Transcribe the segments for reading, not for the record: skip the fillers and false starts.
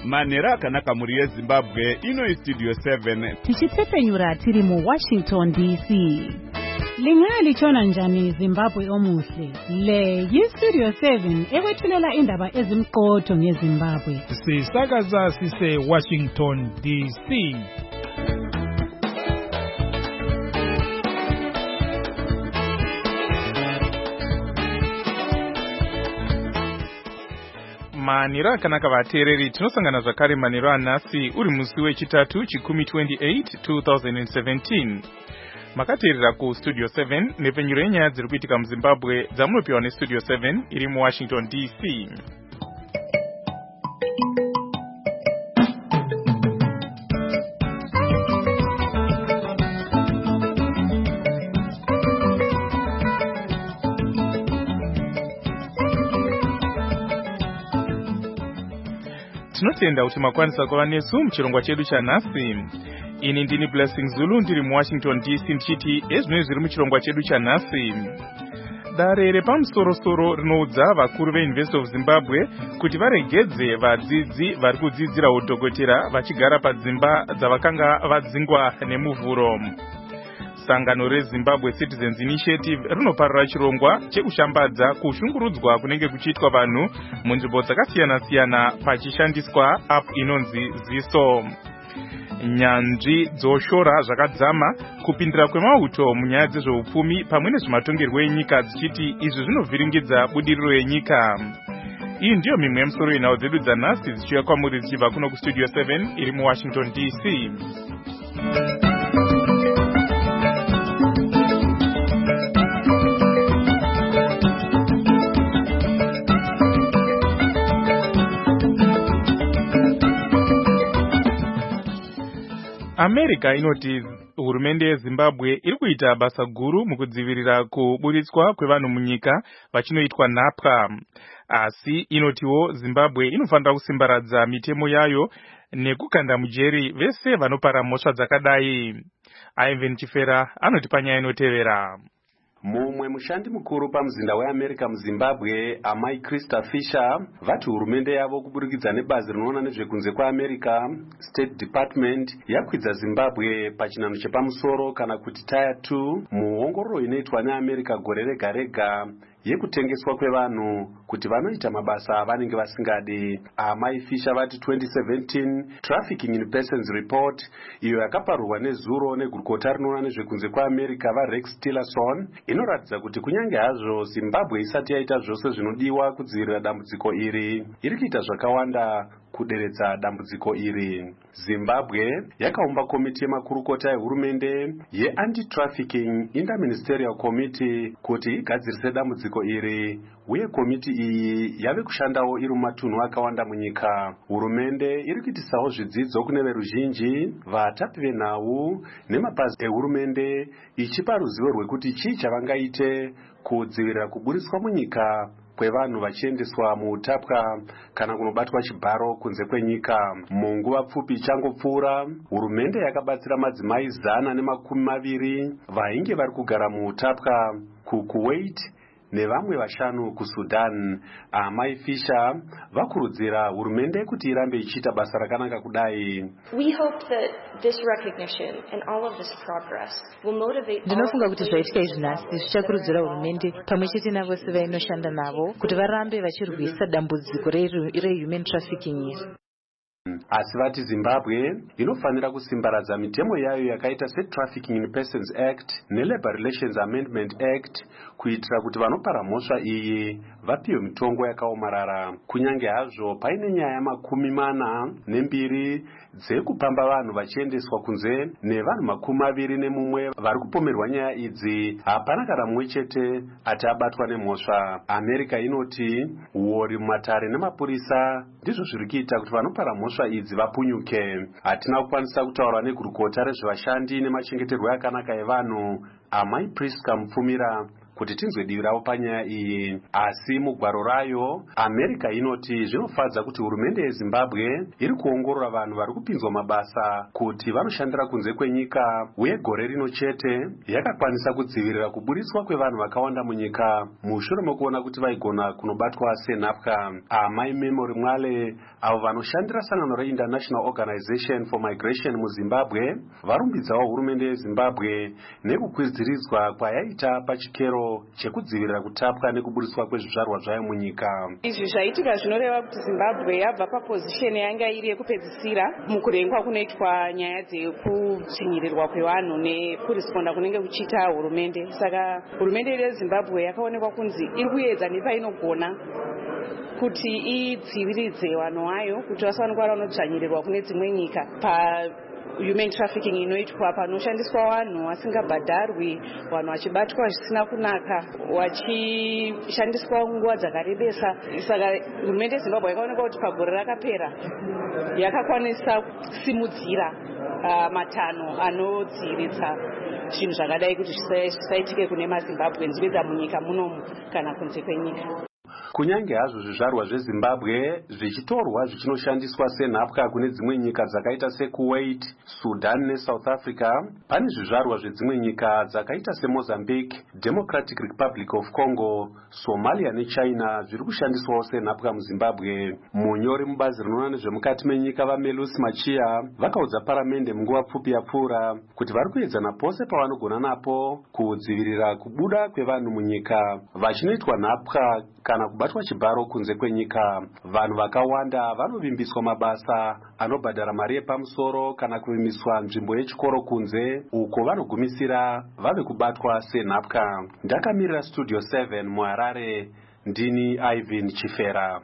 Manhero akanaka muri yeZimbabwe ino iStudio 7 tichitsepenyura tiri mu Washington DC. Lingalitshona njani Zimbabwe omuhle? Le yiStudio 7 ekwethulela indaba ezimqotho ngeZimbabwe. Sisakaza sise Washington DC. Manhero akanaka vateereri, tinosangana zvakare manhero anhasi uri musi wechitatu chikumi 28 2017. Makateerera kuStudio 7 nepfenyuro yenyaya dziri kuitika muZimbabwe dzamunopiwa neStudio 7 iri muWashington DC. Tinotenda kuti makwanisa kuva nesu muchirongwa chedu chanhasi. Ini ndini Blessing Zulu ndiri muWashington DC ndichiti ezvinoi zviri muchirongwa chedu chanhasi. Dare repamusoro-soro rinoudza vakuru veUniversity of Zimbabwe kuti varegedze vadzidzi vari kudzidzira udhokotera vachigara padzimba dzavakanga vadzingwa nemuvhuro. Sangano reZimbabwe Citizens Initiative rinoparira chirongwa chekushambadza kushungurudzwa kunenge kuchiitwa vanhu munzvimbo dzakasiyana-siyana pachishandiswa app inonzi Ziso. Nyanzvi dzoshora zvakadzama kupindira kwemauto munyaya dzezveupfumi pamwe nezvematongerwo enyika dzichiti izvi zvinovhiringidza budiriro yenyika. Iyi ndiyo mimwe yemusoro yenhau dzedu dzanhasi dzichiuya kwamuri dzichibva kuno kuStudio 7 iri muWashington DC. America inoti hurumende yeZimbabwe iri kuita basa guru mukudzivirira kuburitswa kwevanhu munyika vachinoitwa nhapwa. Asi inotiwo Zimbabwe inofanira kusimbaradza mitemo yayo nekukanda mujeri vese vanopara mhosva dzakadai. Ivan Chifera anoti panyaya inotevera. Mumwe mushandi mukuru pamuzinda weAmerica muZimbabwe, amai Krista Fisher, vati hurumende yavo kuburikidza nebazi rinoona nezvekunze kwaAmerica, State Department, yakwidza Zimbabwe pachinhano chepamusoro kana kuti Tier 2 muongororo inoitwa neAmerica gore rega rega yekutengeswa kwevanhu kuti vanoita mabasa avanenge vasingadi. Amai Fisher vati 2017 Trafficking in Persons Report, iyo yakaparurwa nezuro negurukota rinoona nezvekunze kwaAmerica vaRex Tillerson, inoratidza kuti kunyange hazvo Zimbabwe isati yaita zvose zvinodiwa kudzivirira dambudziko iri, iri kuita zvakawanda kuderedza dambudziko iri. Zimbabwe yakaumba komiti yemakurukota ehurumende yeAnti-Trafficking Interministerial Committee kuti igadzirise dambudziko iri, uye komiti iyi yave kushandawo iri mumatunhu akawanda munyika. Hurumende iri kuitisawo zvidzidzo kune veruzhinji, vatapi venhau nemapazi ehurumende, ichipa ruzivo rwekuti chii chavangaite kudzivirira kuburitswa munyika kwevanhu vachiendeswa muutapwa kana kunobatwa chibharo kunze kwenyika. Munguva pfupi ichangopfuura, hurumende yakabatsira madzimai 120 vainge vari kugara muutapwa kuKuwait nevamwe 5 kuSudan. Amai Fisher vakurudzira hurumende kuti irambe ichiita basa rakanaka kudai. We hope that this recognition and all of this progress will motivate. Ndinofunga kuti zvaitika izvi nhasi zvichakurudzira hurumende pamwe chete navose vainoshanda navo kuti varambe vachirwisa dambudziko rehuman trafficking iri. Asi vati Zimbabwe inofanira kusimbaradza mitemo yayo yakaita seTrafficking in Persons Act neLabor Relations Amendment Act kuitira kuti vanopara mhosva iyi vapiwe mitongo yakaomarara. Kunyange hazvo paine nyaya 42 dzekupamba vanhu vachiendeswa kunze nevanhu 21 vari kupomerwa nyaya idzi, hapana kana mumwe chete ati abatwa nemhosva. America inoti uori mumatare nemapurisa ndizvo zviri kuita kuti vanopara mhosva idzi vapunyuke. Hatina kukwanisa kutaura negurukota rezvevashandi nemachengeterwo akanaka evanhu, amai Priska Mupfumira kuti tinzwe divi ravo panyaya iyi. Asi mugwaro rayo, America inoti zvinofadza kuti hurumende yeZimbabwe iri kuongorora vanhu vari kupinzwa mabasa kuti vanoshandira kunze kwenyika, uye gore rino chete yakakwanisa kudzivirira kuburiswa kwevanhu vakawanda munyika mushure mekuona kuti vaigona kunobatwa senhapwa. Amai Memory Mwale, avo vanoshandira sangano reInternational Organization for Migration muZimbabwe, varumbidzawo hurumende yeZimbabwe nekukwidziridzwa kwayaita pachikero chekudzivirira kutapwa nekuburiswa kwezvizvarwa zvayo munyika. Izvi zvaitika zvinoreva kuti Zimbabwe yabva papozisheni yanga iri yekupedzisira mukurengwa kunoitwa nyaya dzekudzvinyirirwa kwevanhu nekuresponda kunenge kuchiita hurumende. Saka hurumende yeZimbabwe yakaonekwa kunzi iri kuedza nepainogona kuti idziviridze vanhu vayo kuti vasaonekwa vanodzvanyirirwa kune dzimwe nyika human trafficking inoitwa panoshandiswa vanhu vasingabhadharwi, vanhu vachibatwa zvisina kunaka, vachishandiswa nguva dzakarebesa. Saka hurumende yeZimbabwe yakaonekwa kuti pagore rakapera yakakwanisa kusimudzira matanho anodziviridza zvinhu zvakadai kuti zvisaitike kune maZimbabweans vedza munyika munomu kana kunze kwenyika. Kunyange hazvo zvizvarwa zveZimbabwe zvichitorwa zvichinoshandiswa senhapwa kune dzimwe nyika dzakaita seKuwait, Sudan neSouth Africa, pane zvizvarwa zvedzimwe nyika dzakaita seMozambique, Democratic Republic of Congo, Somalia neChina zviri kushandiswawo senhapwa muZimbabwe. Munyori mubazi rinoona nezvemukati menyika vaMelus Machia vakaudza paramende munguva pfupi yapfuura kuti vari kuedzana pose pavanogona napo kudzivirira kubuda kwevanhu munyika vachinoitwa nhapwa kana kubatwa chibharo kunze kwenyika. Vanhu vakawanda vanovimbiswa mabasa anobhadhara mari yepamusoro kana kuvimbiswa nzvimbo yechikoro kunze, uko vanogumisira vave kubatwa senhapwa. Ndakamirira Studio 7 muHarare, ndini Ivan Chifera.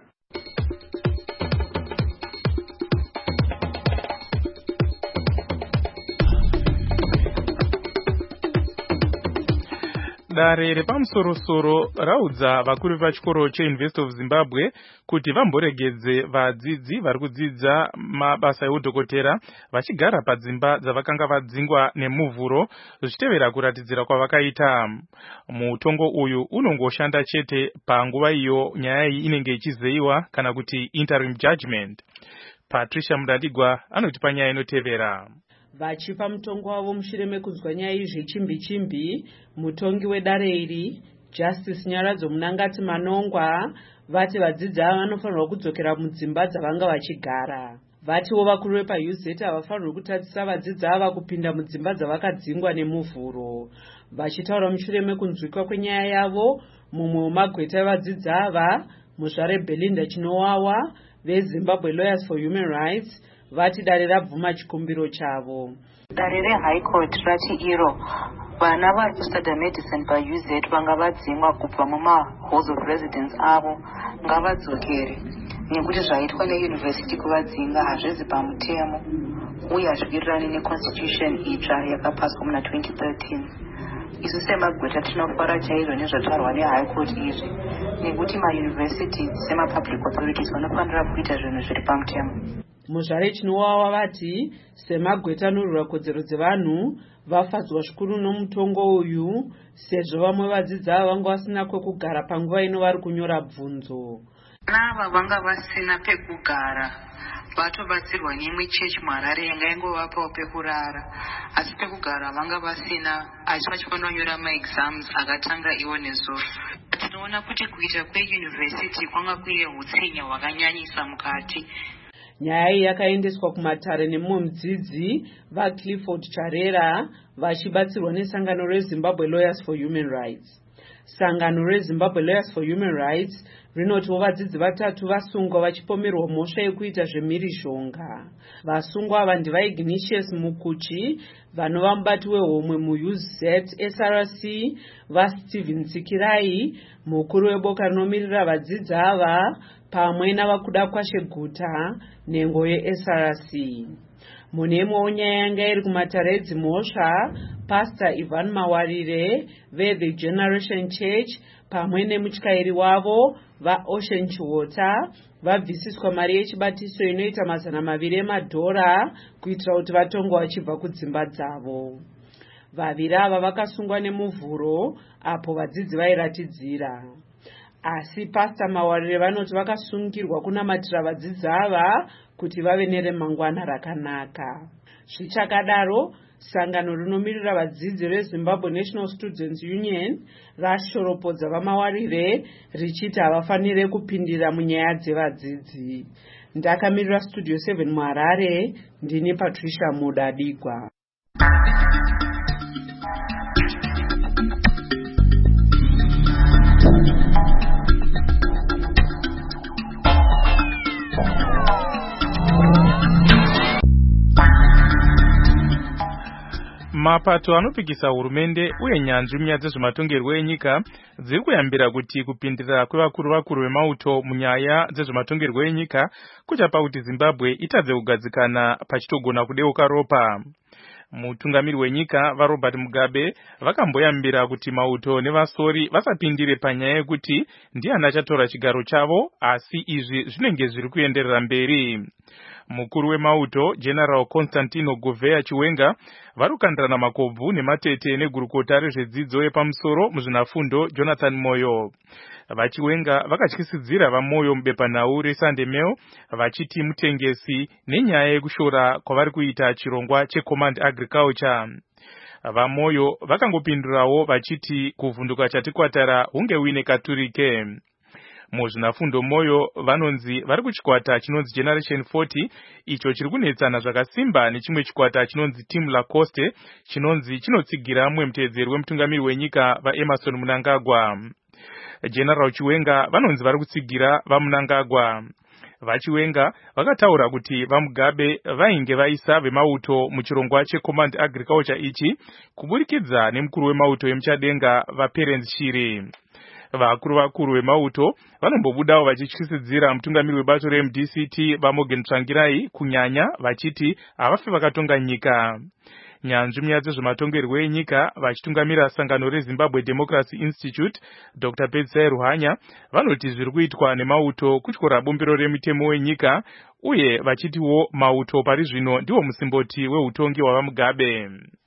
Dare repamusoro-soro raudza vakuru vechikoro cheUniversity of Zimbabwe kuti vamboregedze vadzidzi vari kudzidza mabasa eudhokotera vachigara padzimba dzavakanga vadzingwa nemuvhuro zvichitevera kuratidzira kwavakaita. Mutongo uyu unongoshanda chete panguva iyo nyaya iyi inenge ichizeyiwa kana kuti interim judgment. Patricia Mudandigwa anoti panyaya inotevera. Vachipa mutongo wavo mushure mekunzwa nyaya izvi chimbi-chimbi, mutongi wedare iri Justice Nyaradzo Munangati Manongwa vati vadzidzi ava vanofanirwa kudzokera mudzimba dzavanga vachigara. Vatiwo vakuru vepaUZ havafanirwi kutadzisa vadzidzi ava kupinda mudzimba dzavakadzingwa nemuvhuro. Vachitaura mushure mekunzwikwa kwenyaya yavo, mumwe wemagweta evadzidzi ava, muzvare Belinda Chinowawa veZimbabwe Lawyers for Human Rights, vati dare rabvuma chikumbiro chavo. Dare reHigh Court rati iro vana vari kustudy medicine paUZ vanga vadzimwa kubva mumahalls of residence avo ngavadzokere nekuti zvaitwa neuniversity kuvadzinga hazvizi pamutemo uye hazviwirirani neconstitution itsva yakapaswa muna 2013. Isu semagweta tinofara chaizvo nezvatarwa neHigh Court izvi nekuti mauniversity semapublic authorities vanofanira kuita zvinhu zviri pamutemo. Muzvare Chinowawa vati semagweta anorwira kodzero dzevanhu vafadzwa zvikuru nomutongo uyu sezvo vamwe vadzidzi ava vanga vasina kwekugara panguva ino vari kunyora bvunzo. Nava vanga vasina pekugara vatobatsirwa neimwe chechi muHarare yanga ingovapawo pekurara, asi pekugara vanga vasina asi vachifanira kunyora maexams akatanga iwo nezuva. Tinoona kuti kuita kweuniversity kwanga kuine utsinye hwakanyanyisa mukati. Nyaya iyi yakaendeswa kumatare nemumwe mudzidzi vaClifford Charera vachibatsirwa nesangano reZimbabwe Lawyers for Human Rights. Sangano reZimbabwe Lawyers for Human Rights rinotiwo vadzidzi vatatu vasungwa vachipomerwa mhosva yekuita zvemhirizhonga. Vasungwa ava ndivaignatius Mukuchi vanova mubati wehomwe muUZ SRC, vaSteven Tsikirai mukuru weboka rinomirira vadzidzi ava pamwe navakuda kwashe guta nhengo yeSRC. Mune imwewo nyaya yanga iri kumatare edzimhosva, Pastor Ivan Mawarire veThe Generation Church pamwe nemutyairi wavo vaOcean Chiwota vabvisiswa mari yechibatiso inoita $200 kuitira kuti vatongwe vachibva kudzimba dzavo. Vaviri ava vakasungwa nemuvhuro apo vadzidzi vairatidzira. Asi Pastor Mawarire vanoti vakasungirwa kunamatira vadzidzi ava kuti vave neremangwana rakanaka. Zvichakadaro, sangano rinomirira vadzidzi reZimbabwe National Students Union rashoropodza vaMawarire richiti havafanire kupindira munyaya dzevadzidzi. Ndakamirira Studio 7 muHarare, ndini Patricia Mudadigwa. Mapato anopikisa hurumende uye nyanzvi munyaya dzezvematongerwo enyika dziri kuyambira kuti kupindira kwevakuru vemauto munyaya dzezvematongerwo enyika kuchapa kuti Zimbabwe itadze kugadzikana pachitogona kudeuka ropa. Mutungamiri wenyika vaRobert Mugabe vakamboyambira kuti mauto nevasori vasapindire panyaya yekuti ndiani achatora chigaro chavo, asi izvi zvinenge zviri kuenderera mberi. Mukuru wemauto General Constantino Govea Chiwenga vari kukandirana makobvu nematete negurukota rezvedzidzo yepamusoro muzvinafundo Jonathan Moyo. Vachiwenga vakatyisidzira vaMoyo mubepanhau reSunday Mail vachiti mutengesi nenyaya yekushora kwavari kuita chirongwa cheCommand Agriculture. VaMoyo vakangopindurawo vachiti kuvhunduka chatikwatara hunge uine katurike. Muzvinafundo Moyo vanonzi vari kuchikwata chinonzi Generation 40 icho chiri kunetsana zvakasimba nechimwe chikwata chinonzi Team Lacoste chinonzi chinotsigira mumwe muteedzeri wemutungamiri wenyika vaEmerson Mnangagwa. General Chiwenga vanonzi vari kutsigira vaMnangagwa. Vachiwenga vakataura kuti vaMugabe vainge vaisa vemauto muchirongwa cheCommand Agriculture ichi kuburikidza nemukuru wemauto emuchadenga vaPerence Shiri. Vakuru vemauto vanombobudawo vachityisidzira mutungamiri webato reMDCT vaMorgan Tsvangirai kunyanya vachiti havafi vakatonga nyika. Nyanzvi munyaya dzezvematongerwo enyika vachitungamira sangano reZimbabwe Democracy Institute Dr. Pedzai Ruhanya vanoti zviri kuitwa nemauto kutyora bumbiro remitemo wenyika uye vachitiwo mauto pari zvino ndiwo musimboti weutongi hwavaMugabe.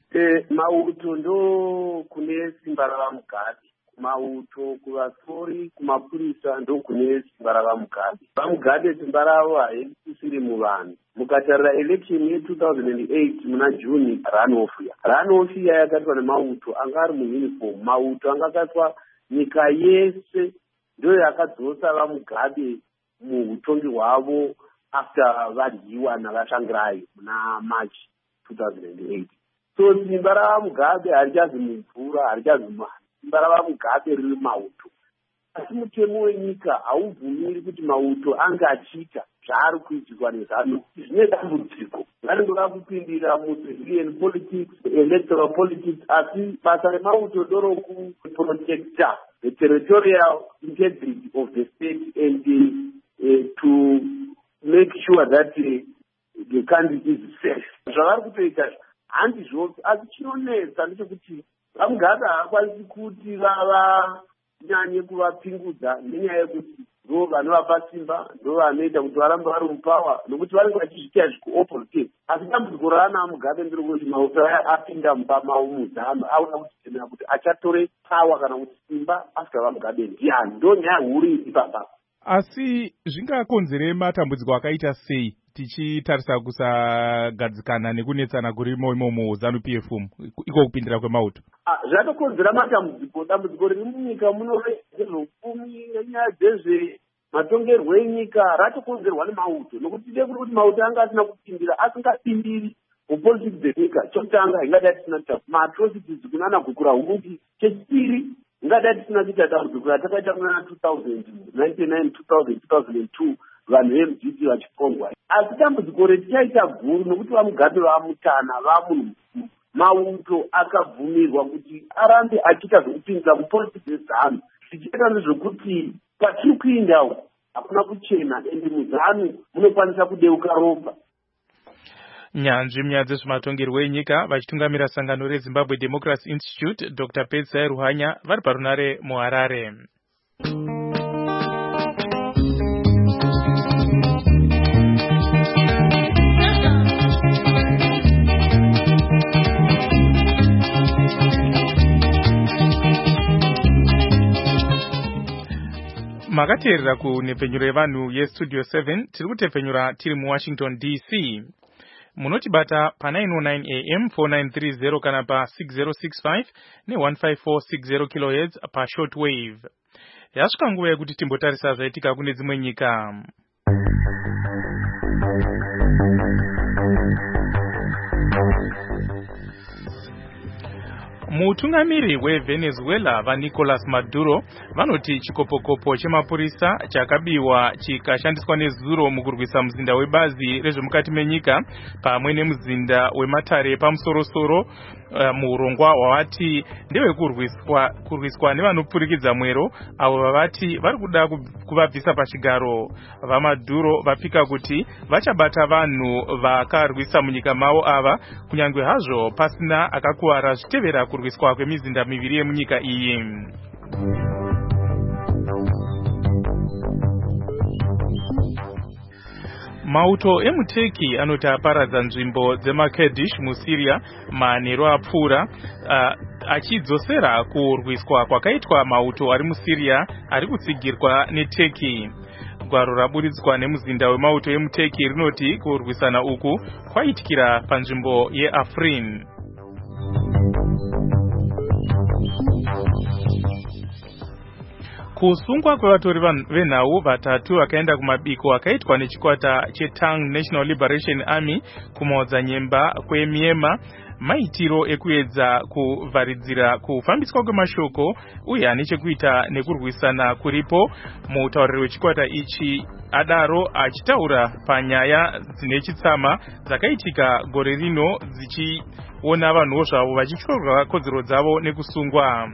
Mauto ndo kune simba ravaMugabe. Mauto kuvasori kumapurisa ndo kune simba ravaMugabe. VaMugabe simba ravo haisisiri muvanhu. Mukatarira election ye2008 muna June runoff yakaitwa nemauto anga ari muuniform. Mauto angakaitwa nyika yese ndo yakadzosa vaMugabe muutongi hwavo after varyiwa navashangirai muna March 2008. So simba ravaMugabe harichazi mumvura, harichazi mumvura. Simba ravaMugabe riri mauto. Asi mutemo wenyika haubvumiri kuti mauto anga achiita zvaari kuitirwa nezano. Zvine dambudziko. Vanenge kupindira mu-civilian politics, electoral politics, asi basa remauto ndoro kuprotecta the territorial integrity of the state and to make sure that the country is safe. Zvavari kutoita handizvopi, asi chinonetsa ndechekuti vaMugabe havakwanisi kuti vanyanye kuvapingudza nenyaya yekuti ndo vanovapa simba, ndo vanoita kuti varambe vari mupawa, nokuti vanenge vachizviita zvikuopposite. Asi dambudziko raana Mugabe ndiro kuti mauto apinda mubama muzano aona kutemera kuti achatore pawa kana kuti simba asika vaMugabe ndiani. Ndo nyaya huru iri papa. Asi zvingakonzere matambudziko akaita sei tichitarisa kusagadzikana nekunetsana kurimo imomo ZANU-PF iko kupindira kwemauto? Zvatokonzera matambudziko. Dambudziko riri munyika muno rezveupfumi nenyaya dzezvematongerwo enyika ratokonzerwa nemauto, nokuti tide kuti mauto anga asina kupindira, asingapindiri mupolitics dzenyika. Chokutanga ingadai tisina kuita maatrocities kunana gukura huruki. Chechipiri ingadai tisina kuita dambudziko ratakaita muna 2000, 99, 2000, 2002 vanhu veMDC vachikongwa. Asi dambudziko retichaita guru nokuti vaMugabe vamutana vamunhu mukuru. Mauto akabvumirwa kuti arambe achiita zvekupindira mupolitics yeZANU. Zvichiita nezvekuti patiri kuindawo hakuna kuchena ende muZANU munokwanisa kudeuka ropa. Nyanzvi munyaya dzezvematongerwo enyika vachitungamira sangano reZimbabwe Democracy Institute Dr. Pedzai Ruhanya vari parunare muHarare. Makateerera ku nepfenyuro yevanhu yestudio 7 tiri kutepfenyura tiri muWashington DC. Munotibata pa 909 AM 4930 kana pa 6065 ne15460 kHz pa shortwave. Yasvika nguva yekuti timbotarisa zvaitika kune dzimwe nyika. Mutungamiri weVenezuela vaNicolas Maduro vanoti chikopokopo chemapurisa chakabiwa chikashandiswa nezuro mukurwisa muzinda webazi rezvemukati menyika pamwe nemuzinda wematare pamusorosoro muurongwa hwavati ndewekurwiswa nevanopfurikidza mwero avo vavati vari kuda kuvabvisa pachigaro. VaMaduro vapika kuti vachabata vanhu vakarwisa munyika mavo ava kunyange hazvo pasina akakuwara zvitevera kurwiswa kwemizinda miviri yemunyika iyi. Mauto emuTurkey anoti aparadza nzvimbo dzemaKurdish muSyria manheru apfuura achidzosera kurwiswa kwakaitwa mauto ari muSyria ari kutsigirwa neTurkey. Gwaro raburitswa nemuzinda wemauto emuTurkey rinoti kurwisana uku kwaitikira panzvimbo yeAfrin. Kusungwa kwevatori venhau vatatu vakaenda kumabiko akaitwa nechikwata cheTang National Liberation Army kumaodzanyemba kweMiema maitiro ekuedza kuvharidzira kufambiswa kwemashoko uye ane chekuita nekurwisana kuripo. Mutauriri wechikwata ichi adaro achitaura panyaya dzine chitsama dzakaitika gore rino dzichiona vanhuwo zvavo vachityorwa kodzero dzavo nekusungwa.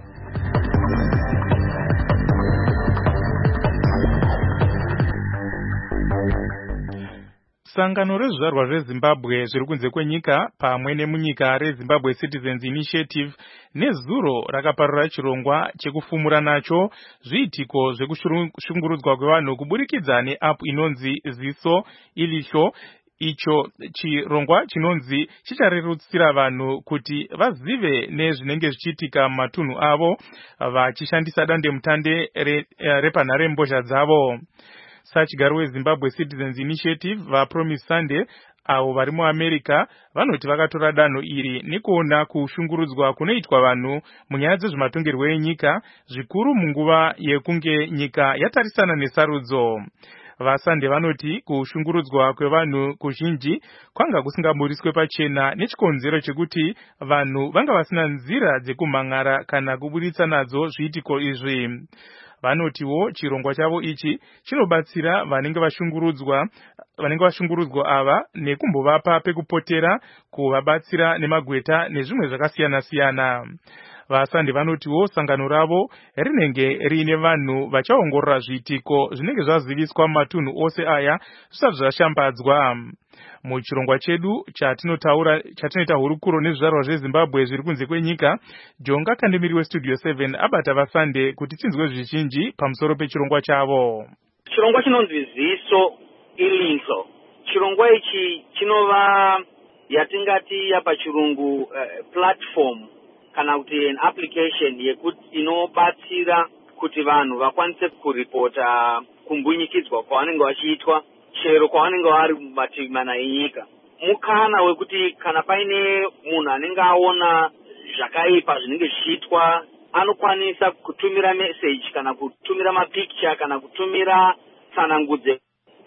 Sangano rezvizvarwa zveZimbabwe zviri kunze kwenyika pamwe nemunyika reZimbabwe Citizens Initiative nezuro rakaparura chirongwa chekufumura nacho zviitiko zvekushungurudzwa kwevanhu kuburikidza neapp inonzi Ziso Ilisho. Icho chirongwa chinonzi chicharerutsira vanhu kuti vazive nezvinenge zvichiitika mumatunhu avo vachishandisa dandemutande repanharembozha dzavo. Sachigaro weZimbabwe Citizens Initiative vaPromise Sunday avo vari muAmerica vanoti vakatora danho iri nekuona kushungurudzwa kunoitwa vanhu munyaya dzezvematongerwo enyika zvikuru munguva yekunge nyika yatarisana nesarudzo. VaSunday vanoti kushungurudzwa kwevanhu kuzhinji kwanga kusingaburiswe pachena nechikonzero chekuti vanhu vanga vasina nzira dzekumhan'ara kana kuburitsa nadzo zviitiko izvi. Vanotiwo chirongwa chavo ichi chinobatsira vanenge vashungurudzwa ava nekumbovapa pekupotera, kuvabatsira nemagweta nezvimwe zvakasiyana siyana. VaSunday vanotiwo sangano ravo rinenge riine vanhu vachaongorora zviitiko zvinenge zvaziviswa mumatunhu ose aya zvisati zvashambadzwa. Muchirongwa chedu chatinoita hurukuro nezvizvarwa zveZimbabwe zviri kunze kwenyika, Jonga Kandemiri weStudio 7 abata vaSunday kuti tinzwe zvizhinji pamusoro pechirongwa chavo. Chirongwa chinonzi Ziso Ilisho. Chirongwa ichi chinova yatingati yapachirungu platform kana kuti an application yekuti inobatsira kuti vanhu vakwanise kuripota kumbunyikidzwa kwavanenge vachiitwa chero kwavanenge vari mumativi mana enyika. Mukana wekuti kana paine munhu anenge aona zvakaipa zvinenge zvichiitwa anokwanisa kutumira message kana kutumira mapicture kana kutumira tsanangudze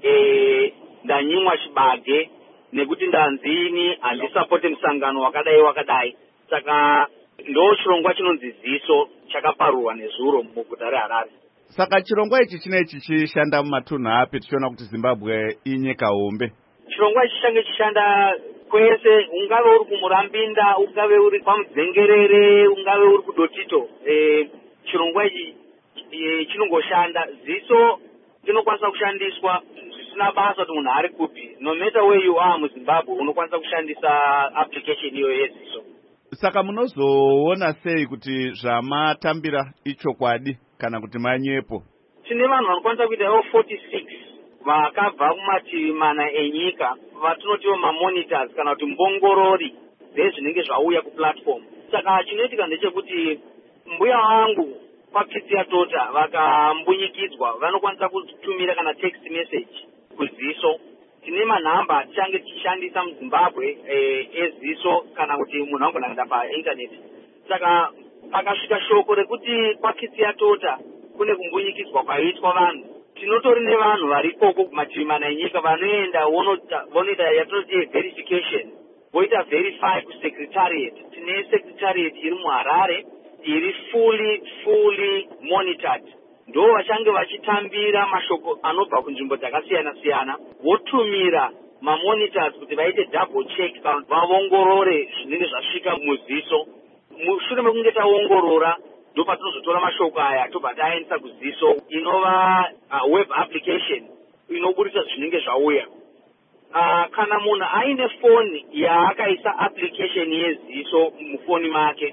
ndanyimwa chibage nekuti ndanzini handisapote musangano wakadai. Saka ndo chirongwa chinonzi Ziso chakaparurwa nezuro muguta reHarare. Saka chirongwa ichi chinechi chishanda mumatunhu api tichiona kuti Zimbabwe inyika hombe? Chirongwa ichi change chishanda kwese, ungave uri kuMurambinda, ungave uri paMudzengerere, ungave uri kuDotito. Chirongwa ichi chinongoshanda. Ziso chinokwanisa kushandiswa zvisina basa kuti munhu ari kupi. No matter where you are muZimbabwe unokwanisa kushandisa application iyo yeZiso. Saka munozoona sei kuti zvamatambira ichokwadi kana kuti manyepo? Tine vanhu vanokwanisa kuita 46 vakabva kumativi mana enyika vatinotiwo mamonitors kana kuti mbongorori dzezvinenge zvauya kuplatform. Saka chinoitika ndechekuti mbuya wangu pakitsi yatota vakambunyikidzwa vanokwanisa kutumira kana text message kuziso. Tine manhamba atichange tichishandisa muZimbabwe eziso kana kuti munhu angonaenda painternet. Saka pakasvika shoko rekuti pakitsi yatota kune kumbunyikidzwa kwaitwa vanhu, tinotori nevanhu varikoko kumativi mana enyika vanoenda vonoita yatinoti verification, voita verify kusecretariat. Tine secretariat iri muHarare iri fully monitored. Ndo vachange vachitambira mashoko anobva kunzvimbo dzakasiyana siyana, votumira mamonitors kuti vaite double check vaongorore zvinenge zvasvika muziso. Mushure mekunge taongorora ndo patinozotora mashoko aya tobva taendesa kuziso inova web application inoburisa zvinenge zvauya. Kana munhu aine foni yaakaisa application yeziso mufoni make,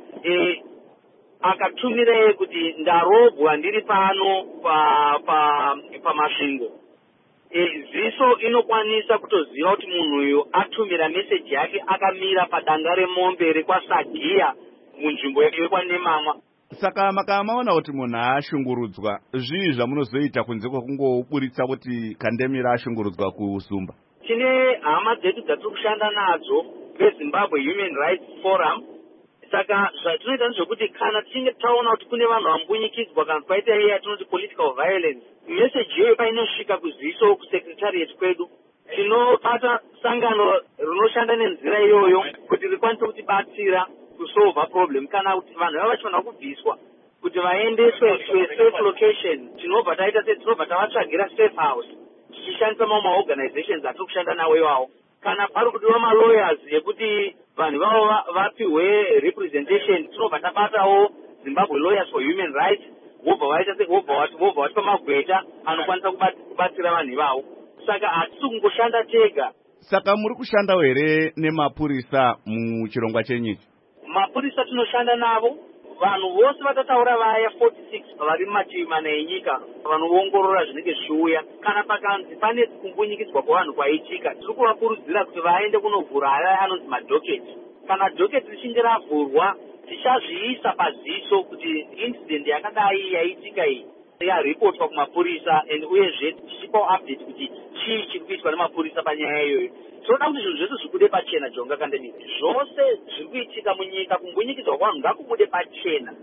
akatumira kuti ndarobwa ndiri pano pamasvingo, ziso inokwanisa kutoziva kuti munhu uyu atumira meseji yake akamira padanga remombe rekwaSagia munzvimbo yekwaNemamwa. Saka makamaona kuti munhu ashungurudzwa, zvii zvamunozoita kunze kwekungoburitsa kuti kandemira ashungurudzwa kusumba? Tine hama dzedu dzatiri kushanda nadzo veZimbabwe Human Rights Forum. Saka zvatinoita ndezvekuti kana tichinge taona kuti kune vanhu vambunyikidzwa kana kwaita iye yatinoti political violence, meseji iyoyo painosvika kuziso kusecretariat kwedu, tinobata sangano rinoshanda nenzira iyoyo kuti rikwanise kutibatsira kusolva problem. Kana kuti vanhu vava vachifanira kubviswa kuti vaendeswe safe location, tinobva tavatsvagira safe house tichishandisa mamwe organizations atiri kushanda nawo iwawo. Kana pari kudiwa malawyers yekuti vanhu vavo vapiwe representation, tinobva tabatawo Zimbabwe Lawyers for Human Rights, vobva vati pamagweta anokwanisa kubatsira vanhu ivavo. Saka hatisi kungoshanda tega. Saka muri kushandawo here nemapurisa muchirongwa chenyika? Mapurisa tinoshanda navo, vanhu vose vatataura vaya 46 vari mumativi mana enyika vanoongorora zvinenge zvichiuya. Kana pakanzi pane kumbunyikidzwa kwavanhu kwaitika, tiri kuvakurudzira kuti vaende kunovhura aya anonzi madhoketi. Kana dhoketi richinge ravhurwa, tichazviisa paziso kuti incident yakadai yaitika iyi yaripotwa kumapurisa, uyezve tichipa update kuti chii chiri kuitwa nemapurisa panyaya iyoyo. Tinoda kuti zvinhu zvese zvikude pachena. Jonga Kandemira, zvose zviri kuitika munyika, kumbunyikidzwa kwavanhu ngakubude pachena.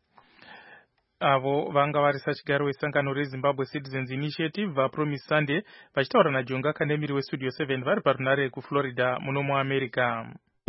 Avo vanga vari sachigaro wesangano reZimbabwe Citizens Initiative vaPromise Sunday vachitaura naJonga Kandemiri weStudio 7 vari parunare kuFlorida muno muAmerica.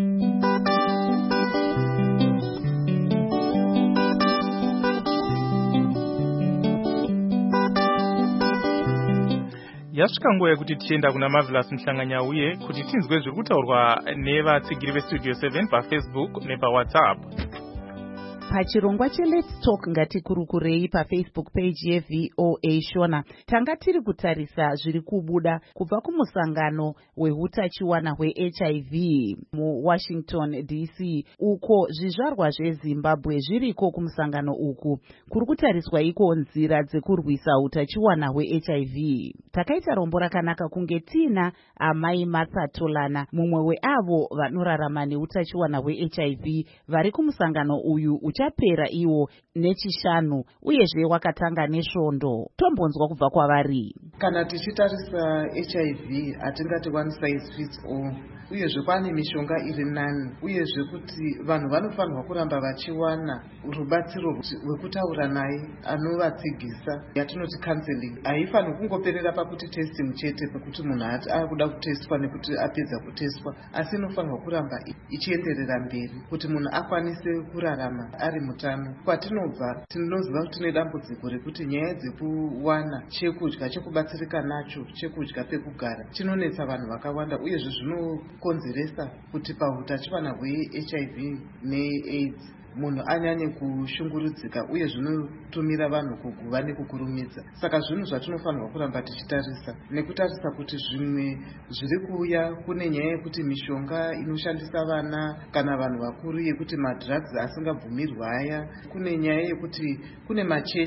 Yasvika nguva yekuti tichienda kuna Marvelous Mhlanganya uye kuti tinzwe zviri kutaurwa nevatsigiri veStudio 7 paFacebook nepaWhatsApp. Pachirongwa cheLet's Talk ngatikurukurei paFacebook page yeVOA Shona, tanga tiri kutarisa zviri kubuda kubva kumusangano wehutachiwana hweHIV muWashington DC, uko zvizvarwa zveZimbabwe zviriko kumusangano uku kuri kutariswa iko nzira dzekurwisa hutachiwana hweHIV. Takaita rombo rakanaka kunge tina amai Martha Tolana, mumwe weavo vanorarama nehutachiwana hweHIV vari kumusangano uyu uchapera iwo nechishanu, uyezve wakatanga nesvondo. Tombonzwa kubva kwavari. Kana tichitarisa HIV hatingati one size fits all, uyezve pane mishonga iri nani, uyezve kuti vanhu vanofanirwa kuramba vachiwana rubatsiro rwekutaura naye anovatsigisa, yatinoti counseling. Haifanirwi kungoperera pakuti testing chete, pekuti munhu ati akuda kuteswa nekuti apedza kuteswa, asi inofanirwa kuramba ichienderera mberi kuti munhu akwanise kurarama ari mutano. Kwatinobva tinoziva kuti tine dambudziko rekuti nyaya dzekuwana chekudya chekubatsirika nacho, chekudya pekugara, chinonetsa vanhu vakawanda, uyezve zvinokonzeresa kuti pahutachiwana hweHIV neAIDS munhu anyanye kushungurudzika, uye zvinotumira vanhu kuguva nekukurumidza. Saka zvinhu zvatinofanirwa kuramba tichitarisa, nekutarisa kuti zvimwe zviri kuuya, kune nyaya yekuti mishonga inoshandisa vana kana vanhu vakuru yekuti madrugs asingabvumirwa aya, kune nyaya yekuti kune machechi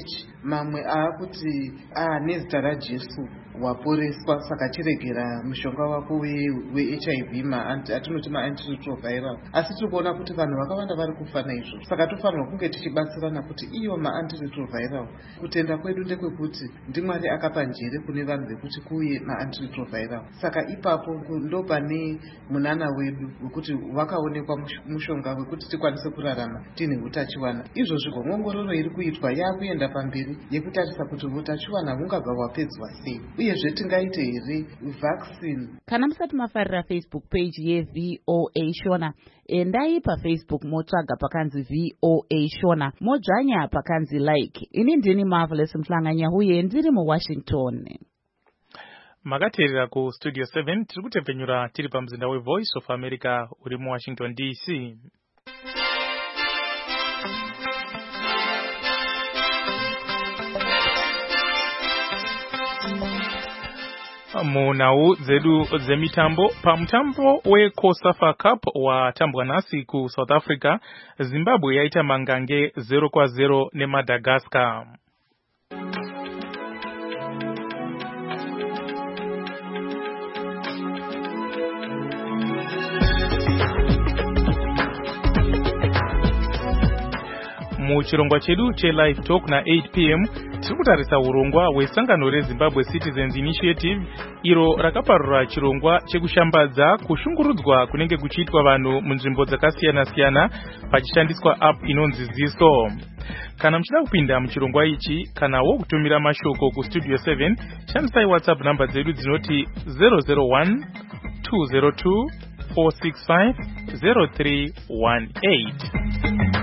mamwe aakuti nezita raJesu waporeswa saka chiregera mushonga wako weHIV atinoti maantiretroviral. Asi tiri kuona kuti vanhu vakawanda vari kufa naizvo, saka tofanirwa kunge tichibatsirana kuti iyo maantiretroviral kutenda kwedu ndekwekuti ndiMwari akapa njere kune vanhu vekuti kuuye maantiretroviral. Saka ipapo ndo pane munana wedu wekuti wakaonekwa mushonga wekuti tikwanise kurarama tine utachiwana. Izvozvi ongororo iri kuitwa yakuenda pamberi yekutarisa kuti utachiwana hungabva hwapedzwa sei, uyezve tingaite here vaccine. Kana musati mafarira Facebook page yeVOA Shona, endai paFacebook motsvaga pakanzi VOA Shona, modzvanya pakanzi like. Ini ndini Marvelous Mhlanganya huye ndiri muWashington. Makateerera ku Studio 7 tiri kutepfenyura tiri pamzinda weVoice of America uri muWashington DC. Munau dzedu dzemitambo pamutambo weCOSAFA Cup watambwa nasi ku South Africa, Zimbabwe yaita mangange 0-0 neMadagascar. Muchirongwa chedu che-Live Talk na 8 p.m. tiri kutarisa urongwa hwesangano reZimbabwe Citizens Initiative iro rakaparura chirongwa chekushambadza kushungurudzwa kunenge kuchiitwa vanhu munzvimbo dzakasiyana-siyana pachishandiswa app inonzi Ziso. Kana muchida kupinda muchirongwa ichi kana wokutumira mashoko ku Studio 7, shandisai WhatsApp namba dzedu dzinoti 001 202 465 0318.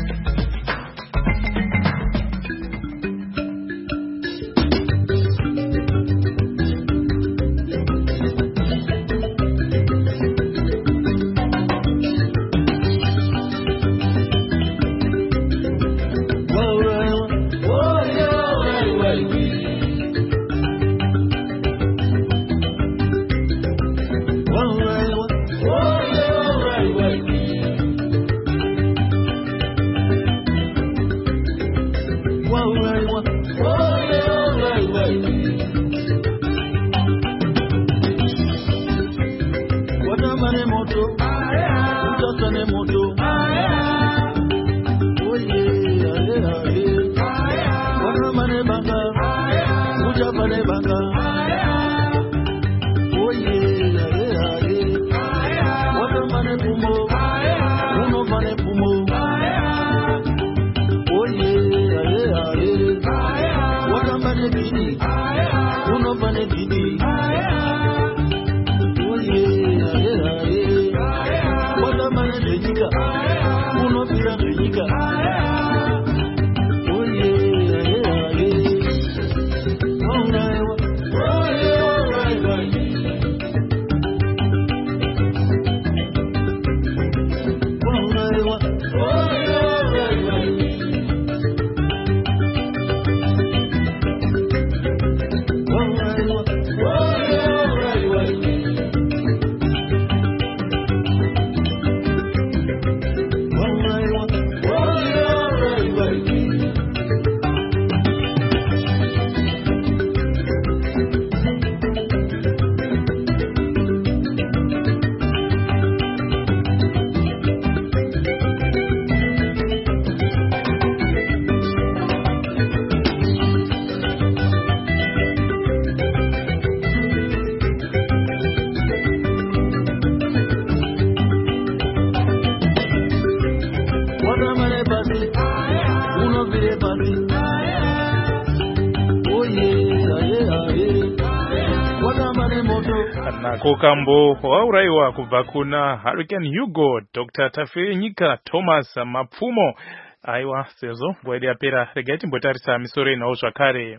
Kokambo wauraiwa kubva kuna Hurricane Hugo, Dr. Tafenyika Thomas Mapfumo. Aiwa sezo nguva yapera, regai timbotarisa misoro inawo zvakare.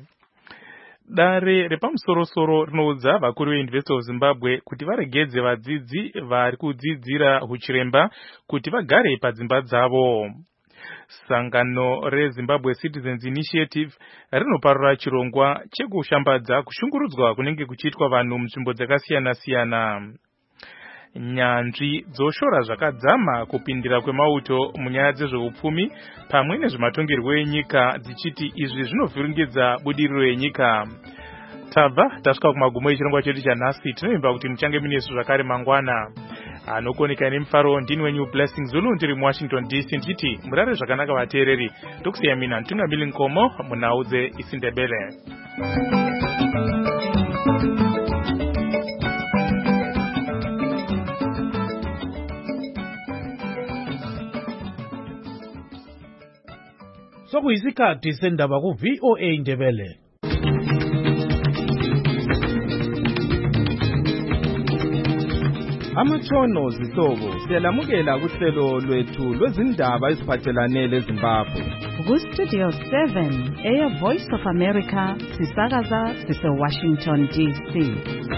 Dare repamusoro-soro rinoudza vakuru veUniversity of Zimbabwe kuti varegedze vadzidzi vari kudzidzira huchiremba kuti vagare padzimba dzavo. Sangano reZimbabwe Citizens Initiative rinoparura chirongwa chekushambadza kushungurudzwa kunenge kuchiitwa vanhu munzvimbo dzakasiyana-siyana. nyanzvi dzoshora zvakadzama kupindira kwemauto munyaya dzezveupfumi pamwe nezvematongerwo enyika dzichiti izvi zvinovhiringidza budiriro yenyika. Tabva tasvika kumagumo echirongwa chedu chanhasi. Tinovimba kuti muchange munesu zvakare mangwana. Anokoneka nemufaro ndini wenyu Blessing Zulu ndiri muWashington DC ndichiti murare zvakanaka vateereri. Tokusiya mina Ntungamili Nkomo munhau dzeIsindebele. Sokuyisikhathi sendaba ku-VOA Indebele. Amatshono zihlobo siyalamukela kuhlelo lwethu lwezindaba eziphathelane leZimbabwe. Ku-Studio 7 Air Voice of America sisakaza sise-Washington DC.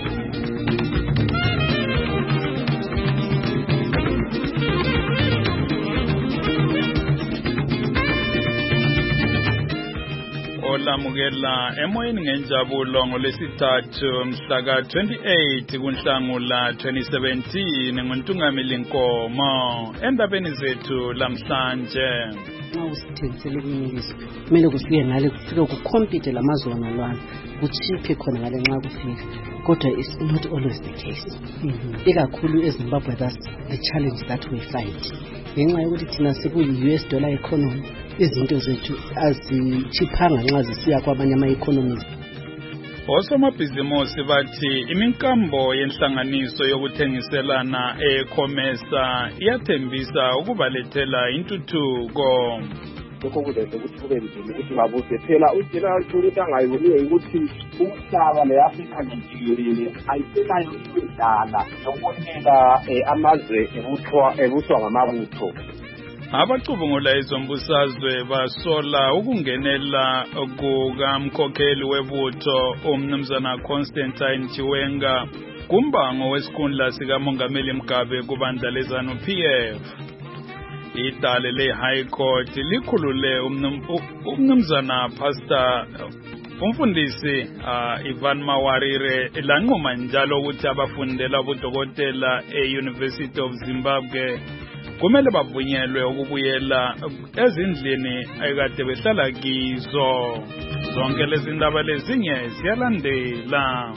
Olamukela emoyeni ngenjabulo ngolwesithathu mhla ka-28 kuNhlangula 2017 nguNtungamili Nkomo endabeni zethu lamhlanje. Usithengisele kwiniliso kumele kufike ngale kufike kucompete lamazwe amalwandle kuchiphe khona ngale nxa kufika kodwa it's not always the case. Ikakhulu eZimbabwe that's the challenge that we find. Ngenxa yokuthi thina sikuyi-US dollar economy izinto zethu azichiphanga nxa zisiya kwabanye ama-economies. Osomabhizimusi bathi iminkambo yenhlanganiso yokuthengiselana eComesa iyathembisa ukubalethela intuthuko. Lokho kuzenza ukuthi kube nzima ukuthi babuze phela uGeneral Thuluthi angayiboniyo ukuthi umhlaba le-Afrika njikelele ayisenayo indlela yokubonela amazwe ebuswa ngamabutho. Abacubungula izombusazwe basola ukungenela kukamkhokheli webutho uMnumzana Constantine Chiwenga kumbango wesikhundla sikamongameli Mugabe kubandla leZANU-PF. Idale le-High Court likhulule uMnumzana Pastor umfundisi Ivan Mawarire lanquma njalo ukuthi abafundela ubudokotela e-University of Zimbabwe kumele bavunyelwe ukubuyela ezindlini ayekade behlala kizo. Zonke lezi ndaba lezinye siyalandela.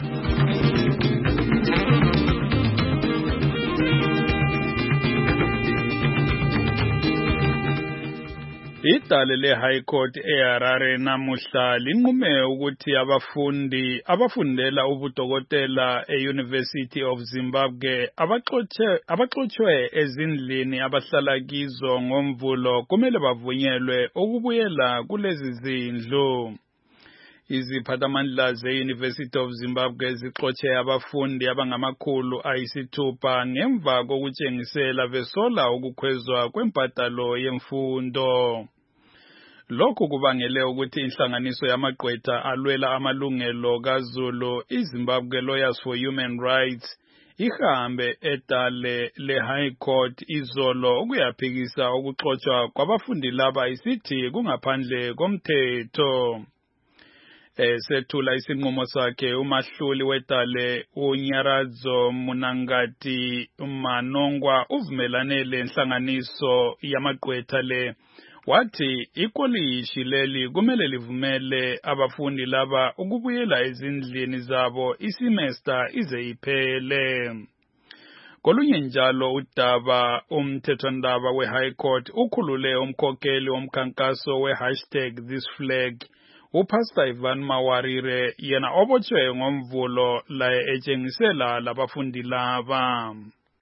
Idale le-High Court eHarare namuhla linqume ukuthi abafundela ubudokotela e-University of Zimbabwe abaxotshwe ezindlini abahlala kizo ngomvulo kumele bavunyelwe ukubuyela kulezi zindlu. Iziphathamandla ze-University of Zimbabwe zixotshe abafundi abangama-600 ngemva kokutshengisela besola ukukhwezwa kwempatalo yemfundo. Lokhu kubangele ukuthi inhlanganiso yamagqwetha alwela amalungelo kaZulu, iZimbabwe Lawyers for Human Rights, ihambe edale le-High Court izolo ukuyaphikisa ukuxotshwa kwabafundi laba isithi kungaphandle komthetho. Sethula isinqumo sakhe umahluli wedale uNyaradzo Munangati Manongwa uvumelane lenhlanganiso yamagqwetha le wathi ikolishi leli kumele livumele abafundi laba ukubuyela ezindlini zabo isemester ize iphele. Kolunye njalo udaba umthethwandaba we-High Court ukhulule umkhokheli womkhankaso we#ThisFlag uPastor Ivan Mawarire yena obotshwe ngomvulo la etshengisela labafundi laba.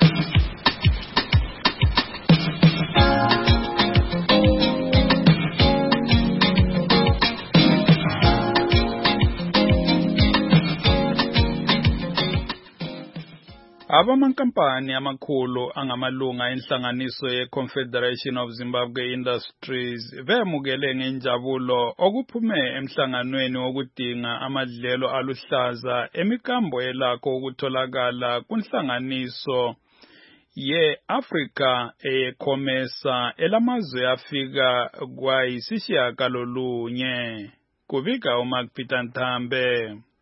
Abamankampani amakhulu angamalunga enhlanganiso ye-Confederation of Zimbabwe Industries bemukele ngenjabulo okuphume emhlanganweni wokudinga amadlelo aluhlaza emikambo elakho ukutholakala kunhlanganiso ye-Africa eComesa elamazwe afika kwayisishiyagalolunye. Kubika uMark Peter Nthambe.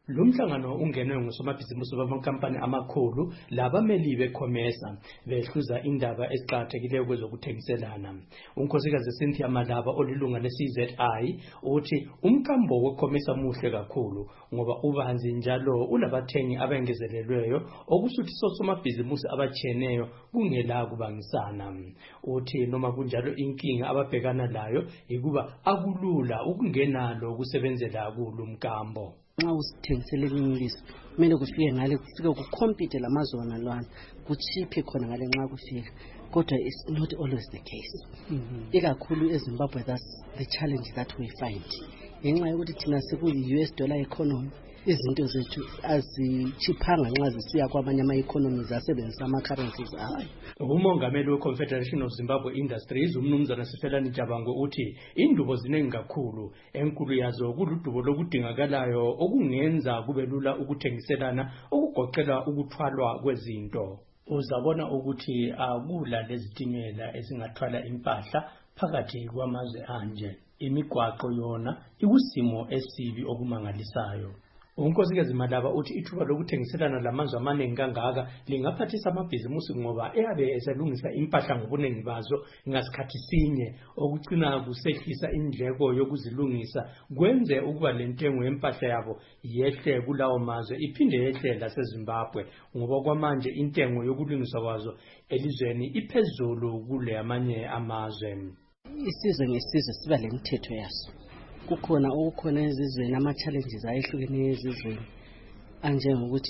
Lo mhlangano ungenwe ngusomabhizinisi bamankampani amakhulu labameli beCOMESA behluza indaba eziqhakathekileyo kwezokuthengiselana. Unkosikazi Cynthia Malaba olilunga le-CZI uthi umkambo weCOMESA muhle kakhulu ngoba ubanzi njalo ulabathengi abengezelelweyo okusuthi sosomabhizinisi abacheneyo kungela kubangisana. Uthi noma kunjalo inkinga ababhekana layo ikuba akulula ukungenalo kusebenzela kulumkambo. Nxa usithengisele elinye ilizwe kumele kufike ngale kufike kucompete lamazwe nalwana kuchiphe khona ngale nxa kufika kodwa it's not always the case. Ikakhulu eZimbabwe that's the challenge that we find. Ngenxa yokuthi thina siku-US dollar economy izinto zethu azichiphanga nxa zisiya kwamanye ama-economies asebenzisa ama-currencies ayo. Umongameli we-Confederation of Zimbabwe Industries umnumzana Sifelani Jabango uthi indubo ziningi kakhulu enkulu yazo kuludubo lokudingakalayo okungenza kube lula ukuthengiselana okugoqela ukuthwalwa kwezinto. Uzabona ukuthi akula lezitimela ezingathwala impahla phakathi kwamazwe anje. Imigwaqo yona ikusimo esibi okumangalisayo. Unkosikazi Malaba uthi ithuba lokuthengiselana lamazwe amaningi kangaka lingaphathisa amabhizimusi ngoba eyabe eselungisa impahla ngobuningi bazo ngasikhathi sinye okucina kusehlisa indleko yokuzilungisa kwenze ukuba lentengo yempahla yabo yehle kulawo mazwe iphinde yehle laseZimbabwe ngoba kwamanje intengo yokulungiswa kwazo elizweni iphezulu kule amanye amazwe. Isizwe ngesizwe siba lemithetho yaso. Kukhona ezizweni ama-challenges ayehlukeneyo ezizweni anjengokuthi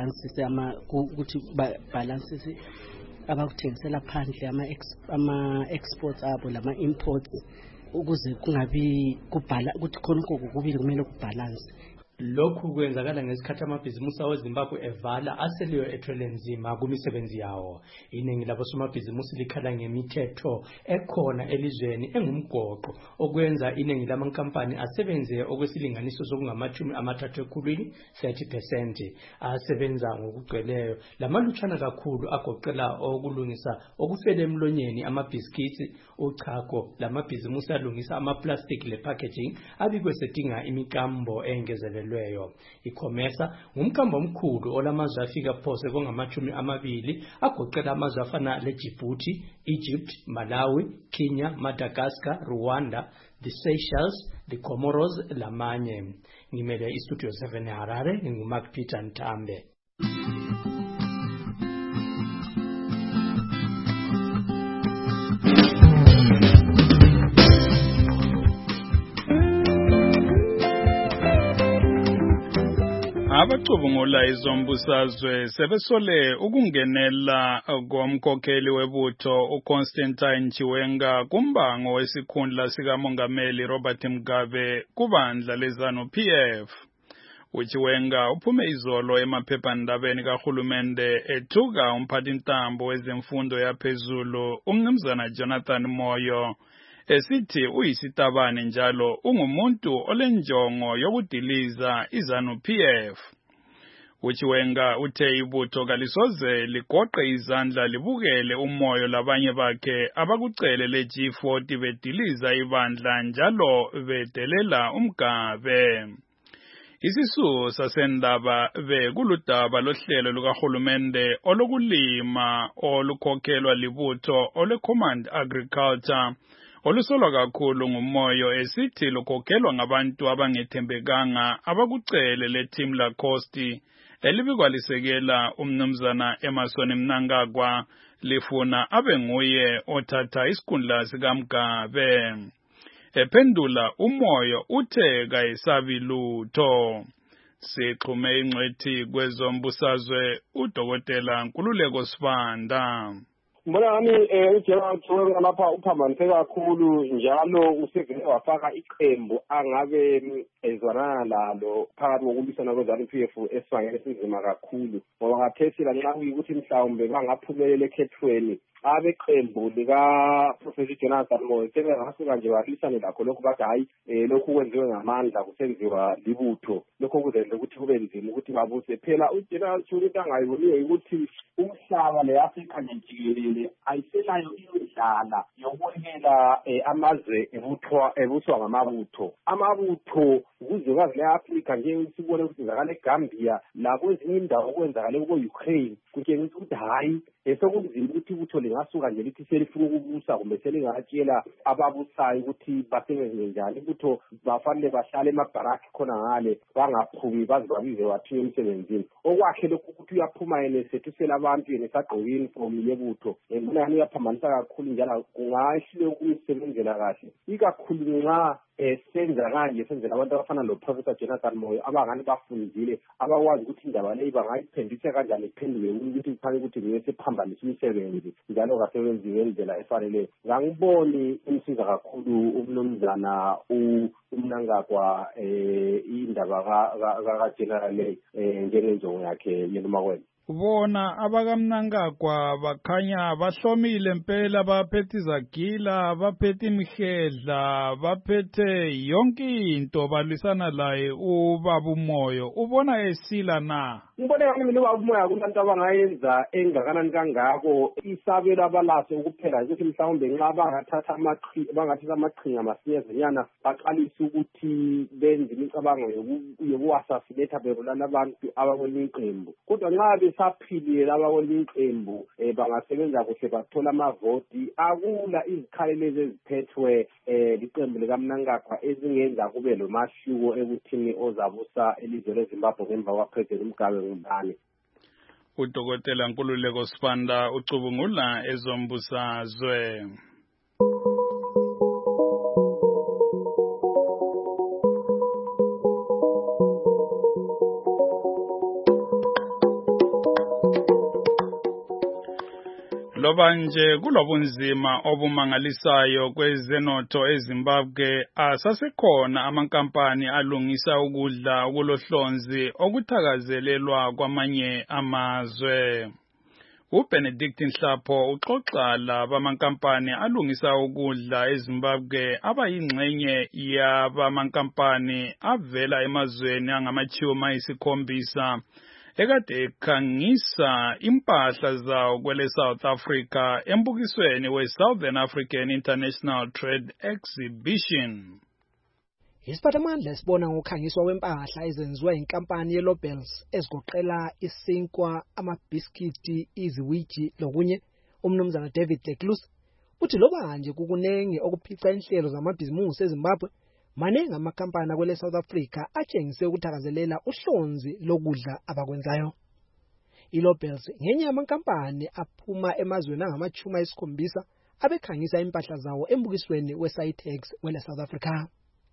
babhalansise abakuthengisela phandle ama-exports abo lama-imports ukuze kungabi ukuthi khonokho kokubili kumele kubhalanse. Lokhu kwenzakala ngesikhathi amabhizimusi aweZimbabwe evala aseliyo ethwele nzima kumisebenzi yawo. Iningi labosomabhizimusi likhala ngemithetho ekhona elizweni engumgoqo okwenza iningi lamankampani asebenze okwesilinganiso sokungamashumi-30 ekhulwini 30% asebenza ngokugcweleyo. Lamalutshwana kakhulu agoqela okulungisa okufele emlonyeni amabhiskiti, uchago, lamabhizimusi alungisa amaplastic le-packaging abikwe sedinga imikambo engezelelwe. ICOMESA ngumkambo omkhulu olamazwe afika phose kongamashumi-20 agoqela amazwe afana leDjibouti, Egypt, Malawi, Kenya, Madagascar, Rwanda, the Seychelles, the Comoros lamanye. Ngimele iStudio 7 eHarare nginguMark Peter Ntambe. Abacubungula izombusazwe sebesole ukungenela komkhokheli webutho uConstantine Chiwenga kumbango wesikhundla sikamongameli Robert Mugabe kubandla leZANU-PF. uChiwenga uphume izolo emaphephandabeni kahulumende ethuka umphathintambo wezemfundo yaphezulu uMnumzana Jonathan Moyo esithi uyisitabane njalo ungumuntu olenjongo yokudiliza iZANU-PF. uChiwenga uthe ibutho kalisoze ligoqe izandla libukele umoyo labanye bakhe abakucele le-G40 bediliza ibandla njalo bedelela uMgabe. Isisuo sasendaba bekuludaba lohlelo lukahulumende olokulima olukhokhelwa libutho oleCommand Agriculture olusolwa kakhulu ngumoyo esithi lukhokhelwa ngabantu abangethembekanga abakucele le-Team Lacoste elibikwalisekela uMnumzana Emerson Mnangagwa lifuna abe nguye othatha isikhundla sikaMgabe. Ephendula umoyo uthe kayisabi lutho. Sixhume ingcwethi kwezombusazwe uDokotela Nkululeko Sibanda. Mbona ngani uJerald Chiwenga lapha uphambanise kakhulu njalo usevele wafaka iqembu angabe ezwana lalo phakathi kokulwisana kweZANU-PF esibangele sinzima kakhulu ngoba ngaphesila nxa kuyikuthi mhlawumbe bangaphumelela ekhethweni abeqembu lika Professor Jonathan Moyo sebengasuka nje balisane lakho lokho bathi hayi lokhu kwenziwe ngamandla kusenziwa libutho lokho kuzenza ukuthi kube nzima ukuthi babuse phela uGeneral Chuli angayiboniyo ukuthi umhlaba leAfrika njikelele ayisenayo indlela yokubonela amazwe ebuswa ngamabutho amabutho kuzwekazi leAfrika nje sibone ukuthi zakale eGambia la kwezinye indawo okwenzakale ku-Ukraine kutshengisa ukuthi hayi sokunzima ukuthi ibutho lingasuka nje lithi selifuna ukubusa kumbe selingatshela ababusayo ukuthi basebenze njani ibutho bafanele bahlale emabharaki khona ngale bangaphumi baze babize bathiwe emsebenzini okwakhe lokhu ukuthi uyaphuma yena sethusela abantu yena sagqoka uniform yebutho ngibona yani uyaphambanisa kakhulu njalo kungahle ukumsebenzela kahle ikakhulu nxa senza kanje senzela abantu abafana lo-Professor Jonathan Moyo abangani bafundile abakwazi ukuthi indaba leyi bangayiphendisa kanjani iphenduke ukuthi kufanele ukuthi ngiyesephambanisa imisebenzi njalo kasebenzi ngendlela efaneleyo ngangiboni imsiza kakhulu umnumzana uMnangagwa indaba kaGeneral njengenjongo yakhe yeNomakwena bona abakamnangagwa bakhanya bahlomile impela baphethe izagila baphethe imihedla baphethe yonke into balwisana laye ubaba uMoyo ubona esila na ngibona yami mina ubaba uMoyo kulanto abangayenza engakanani kangako isabelo abalaso ukuphela ukuthi mhlawumbe nxa bangathatha amaqhinga masinyazanyana baqalisa ukuthi benze imicabango yokuwasasinetha bebulala abantu ababona iqembu kodwa nxa saphilile labawona iqembu bangasebenza kuhle bathola amavoti akula izikhalelo eziphethwe liqembu likaMnangagwa ezingenza kube lomahluko ekuthini ozabusa elizwe leZimbabwe ngemva kwaPresident Mugabe ngubani uDokotela Nkululeko Sibanda ucubungula ezombusazwe loba nje kulobunzima obumangalisayo kwezenotho eZimbabwe asasekhona amankampani alungisa ukudla okulohlonzi okuthakazelelwa kwamanye amazwe uBenedict Nhlapho uxoxa labamankampani alungisa ukudla eZimbabwe abayingxenye yabamankampani avela emazweni angamachiuma ayisikhombisa ekade ekhangisa impahla zawo kwele South Africa embukisweni we-Southern African International Trade Exhibition. Isiphathamandla sibona ngokukhangiswa kwempahla ezenziwa inkampani yeLobels ezigoqela isinkwa, amabhiskiti, iziwiji lokunye. Umnumzana David Declus uthi loba nje kukunenge okuphica inhlelo zamabhizimusi eZimbabwe maningi amakampani kwele South Africa atshengise ukuthakazelela uhlonzi lokudla abakwenzayo. iLobels ngenye yamankampani aphuma emazweni angamachuma ayisikhombisa abekhangisa impahla zawo embukisweni weSitex wele South Africa.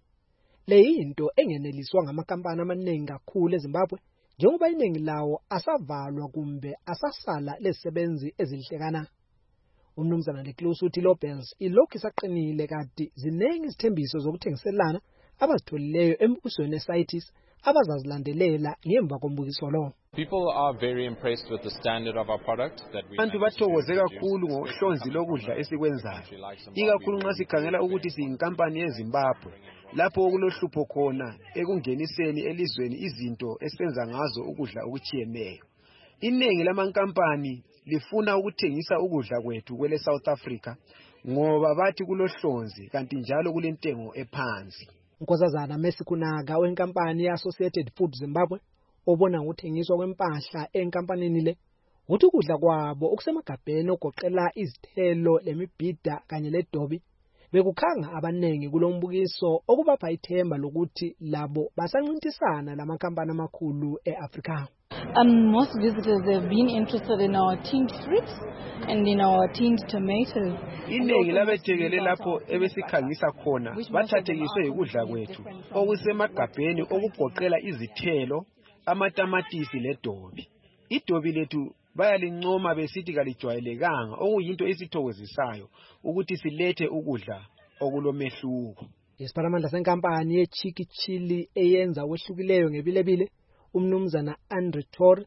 Le yinto engeneliswa ngamakampani amaningi kakhulu eZimbabwe njengoba iningi lawo asavalwa kumbe asasala lezisebenzi ezihlekana. Umnumzana Leclus uthi iLobels ilokhu isaqinile kanti zinengi izithembiso zokuthengiselana abazitholileyo embukisweni weSitex abazazilandelela ngemva kombukiso lo. People are very impressed with the standard of our product that we Abantu bathokoze kakhulu ngohlonzi lokudla esikwenzayo. Ikakhulu nxa sikhangela ukuthi siyinkampani yeZimbabwe lapho okulohlupho khona ekungeniseni elizweni izinto esenza ngazo ukudla okuchiyeneyo. Inengi lamankampani lifuna ukuthengisa ukudla kwethu kwele South Africa ngoba bathi kulohlonzi kanti njalo kulentengo ephansi. Nkosazana Mesikunaga wenkampani yeAssociated Foods Zimbabwe obona ngokuthengiswa kwempahla enkampanini le uthi ukudla kwabo okusemagabheni ogoqela izithelo lemibhida kanye ledobi bekukhanga abanengi kulombukiso okubapha ithemba lokuthi labo basancintisana lamakampani amakhulu eAfrika. Most visitors have been interested in our tinned fruits and in our tinned tomatoes. Inengi labethekele lapho ebesikhangisa khona bathathekiswe ukudla kwethu okusemagabheni okugoqela izithelo, amatamatisi ledobi. Idobi lethu bayalincoma besithi kalijwayelekanga okuyinto esithokozisayo ukuthi silethe ukudla okulomehluko. Isipharamandla senkampani yeChiki Chili eyenza wehlukileyo ngebilebile umnumzana Andre Tor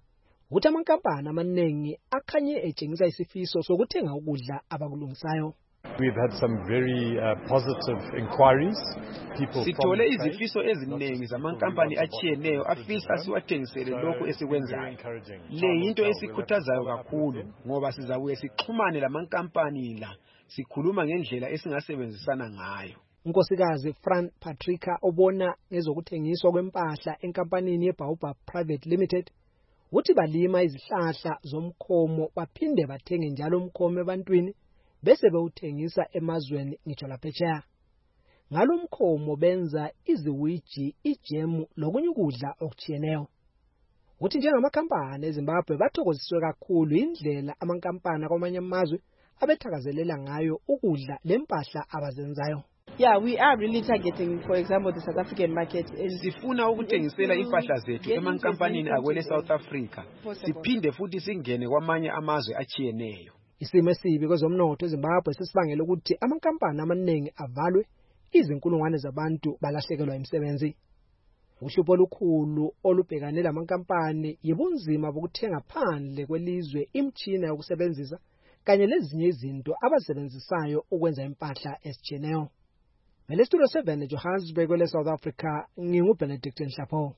uthi amankampani amaningi akhanye etshengisa isifiso sokuthenga ukudla abakulungisayo. We've had some very positive inquiries. Sithole izifiso eziningi zamankampani achiyeneyo afisa siwathengisele lokhu esikwenzayo. Le yinto esikhuthazayo kakhulu ngoba sizabuye sixhumane lamankampani la sikhuluma ngendlela esingasebenzisana ngayo. Unkosikazi Fran Patricia obona ngezokuthengiswa kwempahla enkampanini yeBaobab Private Limited uthi balima izihlahla zomkhomo baphinde bathenge njalo umkhomo ebantwini bese bewuthengisa emazweni ngitsho laphetsheya. Ngalomkhomo benza iziwiji, ijemu lokunye ukudla okuchiyeneyo. Uthi njengamakhampani eZimbabwe bathokoziswe kakhulu indlela amankampani kwamanye amazwe abethakazelela ngayo ukudla lempahla abazenzayo. Yeah, we are really targeting, for example, the South African market. Sifuna ukuthengisela impahla zethu emankampanini akwele South Africa. Siphinde futhi singene kwamanye amazwe achiyeneyo. Isimo esibi kwezomnotho eZimbabwe sesibangela ukuthi amankampani amaningi avalwe, izinkulungwane zabantu balahlekelwa imisebenzi. Uhlupho olukhulu olubhekane lamankampani yibunzima bokuthenga phandle kwelizwe imtshina yokusebenzisa kanye lezinye izinto abasebenzisayo ukwenza impahla esichiyeneyo. Mele Studio 7 Johannesburg kwele South Africa, nginguBenedict Nhlapho.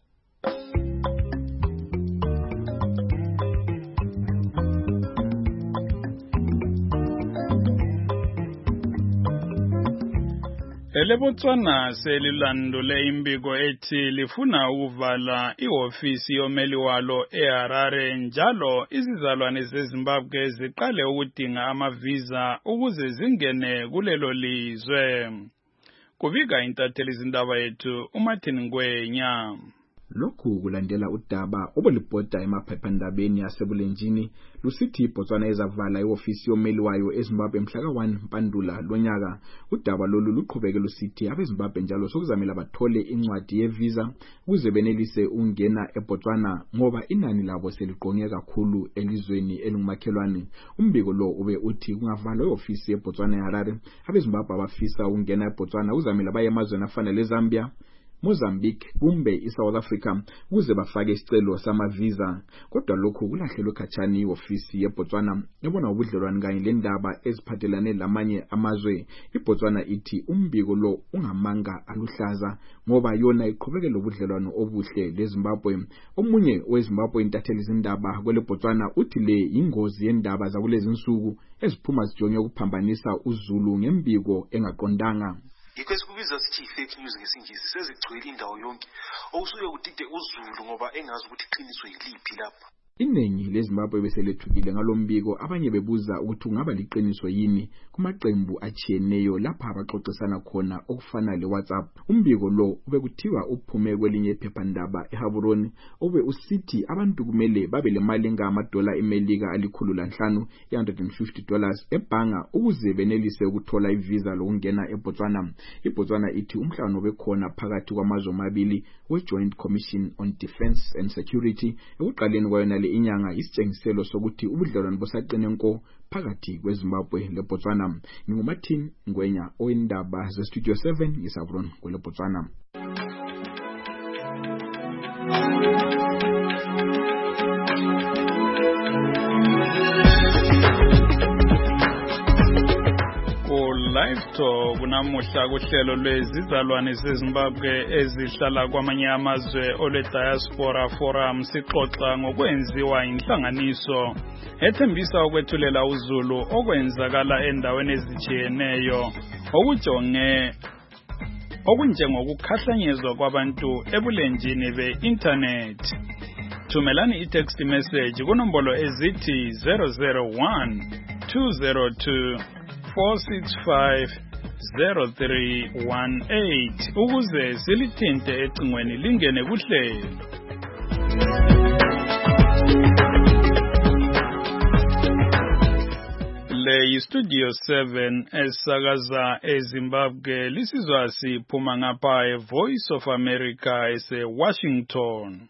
EleBotswana selilandule imbiko ethi lifuna ukuvala ihofisi yomeli walo eHarare njalo izizalwane zeZimbabwe ziqale ukudinga amavisa ukuze zingene kulelo lizwe. Kubika intatheli izindaba yethu uMartin Ngwenya. Lokhu kulandela udaba obulibhoda emaphephandabeni yasebulenjini lusithi iBotswana ezavala iofisi yomeli wayo eZimbabwe mhla ka-1 Mpandula lonyaka. Udaba lolu luqhubeke lusithi abeZimbabwe njalo sokuzamela bathole incwadi yevisa ukuze benelise ungena eBotswana ngoba inani labo seliqonge kakhulu elizweni elingumakhelwane. Umbiko lo ube uthi kungavalwa iofisi yeBotswana eHarare, abeZimbabwe abafisa ungena eBotswana uzamela baye emazweni afana leZambia, Mozambique kumbe iSouth Africa ukuze bafake isicelo samavisa. Kodwa lokhu kulahlelwe khatshana iofisi yeBotswana ebona ubudlelwane kanye lendaba eziphathelane lamanye amazwe. iBotswana ithi umbiko lo ungamanga aluhlaza ngoba yona iqhubekela ubudlelwane obuhle leZimbabwe. Omunye weZimbabwe intatheli izindaba kwele Botswana uthi le ingozi yendaba zakulezi insuku eziphuma zijonge ukuphambanisa uZulu ngembiko engaqondanga. Yikho kubiza sithi fake news ngesingisi sezigcwele indawo yonke okusuke kudide uZulu ngoba engazi ukuthi iqiniso yiliphi lapha. Iningi leZimbabwe beselethukile ngalombiko, abanye bebuza ukuthi ungaba liqiniso yini kumaqembu achiyeneyo lapha abaxoxisana khona okufana leWhatsApp. Umbiko lo ubekuthiwa uphume kwelinye iphephandaba eHaburoni obe usithi abantu kumele babe lemali engama-$150 $150 ebhanga ukuze benelise ukuthola ivisa lokungena eBotswana. iBotswana ithi umhlangano bekhona phakathi kwamazwe amabili we-Joint Commission on Defence and Security ekuqaleni kwayona le inyanga isitshengiselo sokuthi ubudlelwane bosaqine nko phakathi kweZimbabwe leBotswana. NginguMartin Ngwenya oyindaba zeStudio 7 ngisavron kweleBotswana. Live Talk kunamuhla kuhlelo lwezizalwane zeZimbabwe ezihlala kwamanye amazwe ole Diaspora Forum sixoxa ngokwenziwa inhlanganiso ethembisa ukwethulela uZulu okwenzakala endaweni ezijiyeneyo okunjengokukhahlenyezwa kwabantu ebulenjini be-internet. Thumelani i-text message kunombolo ezithi 001-202-465-0318 ukuze silithinte ecingweni lingene kuhlelo. Le Studio 7 esakaza eZimbabwe lisizwa siphuma ngapha eVoice of America eseWashington.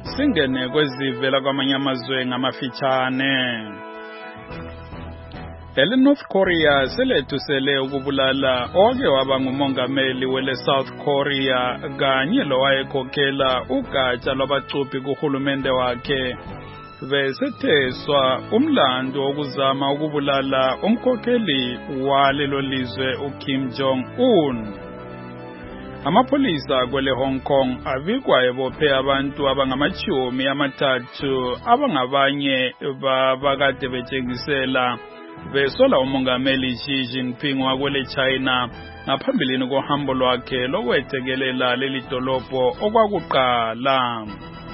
Singene kwezivela kwamanye amazwe ngamafitshane. North Korea selethusele ukubulala owake waba ngumongameli wele South Korea kanye lowayekhokhela ugatsha lwabacuphi kuhulumende wakhe. Besetheswa umlando wokuzama ukubulala umkhokheli walelo lizwe uKim Jong-un. Amapolisa kwele Hong Kong avikwa ebophe abantu abangamachumi amathathu abangabanye babakade betshengisela besola umongameli Xi Jinping wakwele China ngaphambilini kohambo lwakhe lokwethekelela leli dolobho okwakuqala.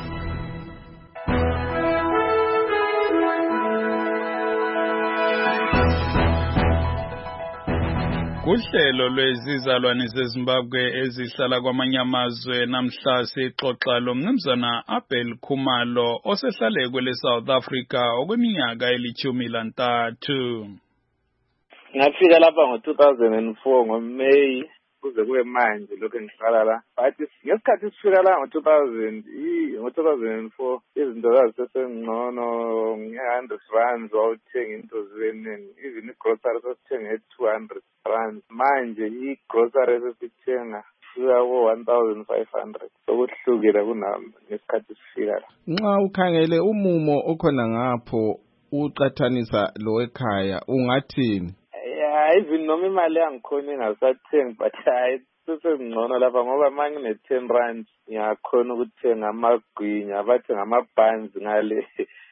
Kuhlelo lwezizalwane zeZimbabwe ezihlala kwamanye amazwe namhla sixoxa lo mnumzana Abel Khumalo osehlale kwele South Africa okweminyaka eli-13. Ngafika lapha ngo-2004 ngoMeyi kuze kube manje lokho ngihlala la. But ngesikhathi sifika la ngo-2004 izinto zazisengcono nge-R100 wawuthenga into zibeningi. Even i-grocery sasithenga nge-R200. Manje i-grocery sesithenga fika ko-1,500. Sokuhlukile kunesikhathi sifika la. Nxa ukhangele umumo okhona ngapho uqathanisa lo ekhaya ungathini? Even noma imali yangikhona ingasathengi but sesengcono lapha ngoba manje ngine-R10 ngiyakhona ukuthenga amagwinya bathi ngama-buns ngale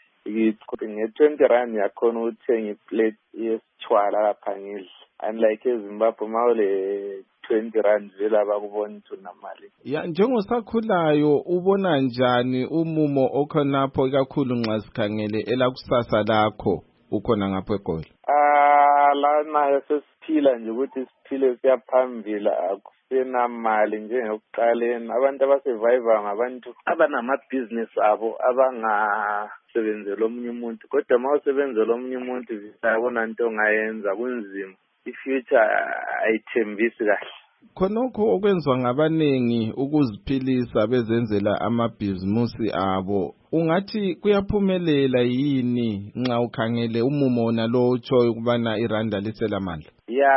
nge-R20 ngiyakhona ukuthenga iplate yesitshwala lapha ngidla. Unlike eZimbabwe mawule R20 vela bakubona ukuthi unamali. Ya njengosakhulayo ubona njani umumo okhonapho ikakhulu nxa sikhangele elakusasa lakho ukhona ngapho eGoli? Lana sesiphila nje ukuthi siphile siyaphambili akusenamali njengokuqaleni. Abantu abasurvive ngabantu abanamabhizinisi abo abangasebenzela omunye umuntu, kodwa uma usebenzela omunye umuntu uyabona into ongayenza kunzima. I-future ayithembisi kahle. Khonokho okwenziwa ngabanengi ukuziphilisa bezenzela amabhizimusi abo ungathi kuyaphumelela yini nxa ukhangele umumo nalo utshoyo ukubana iranda liselamandla?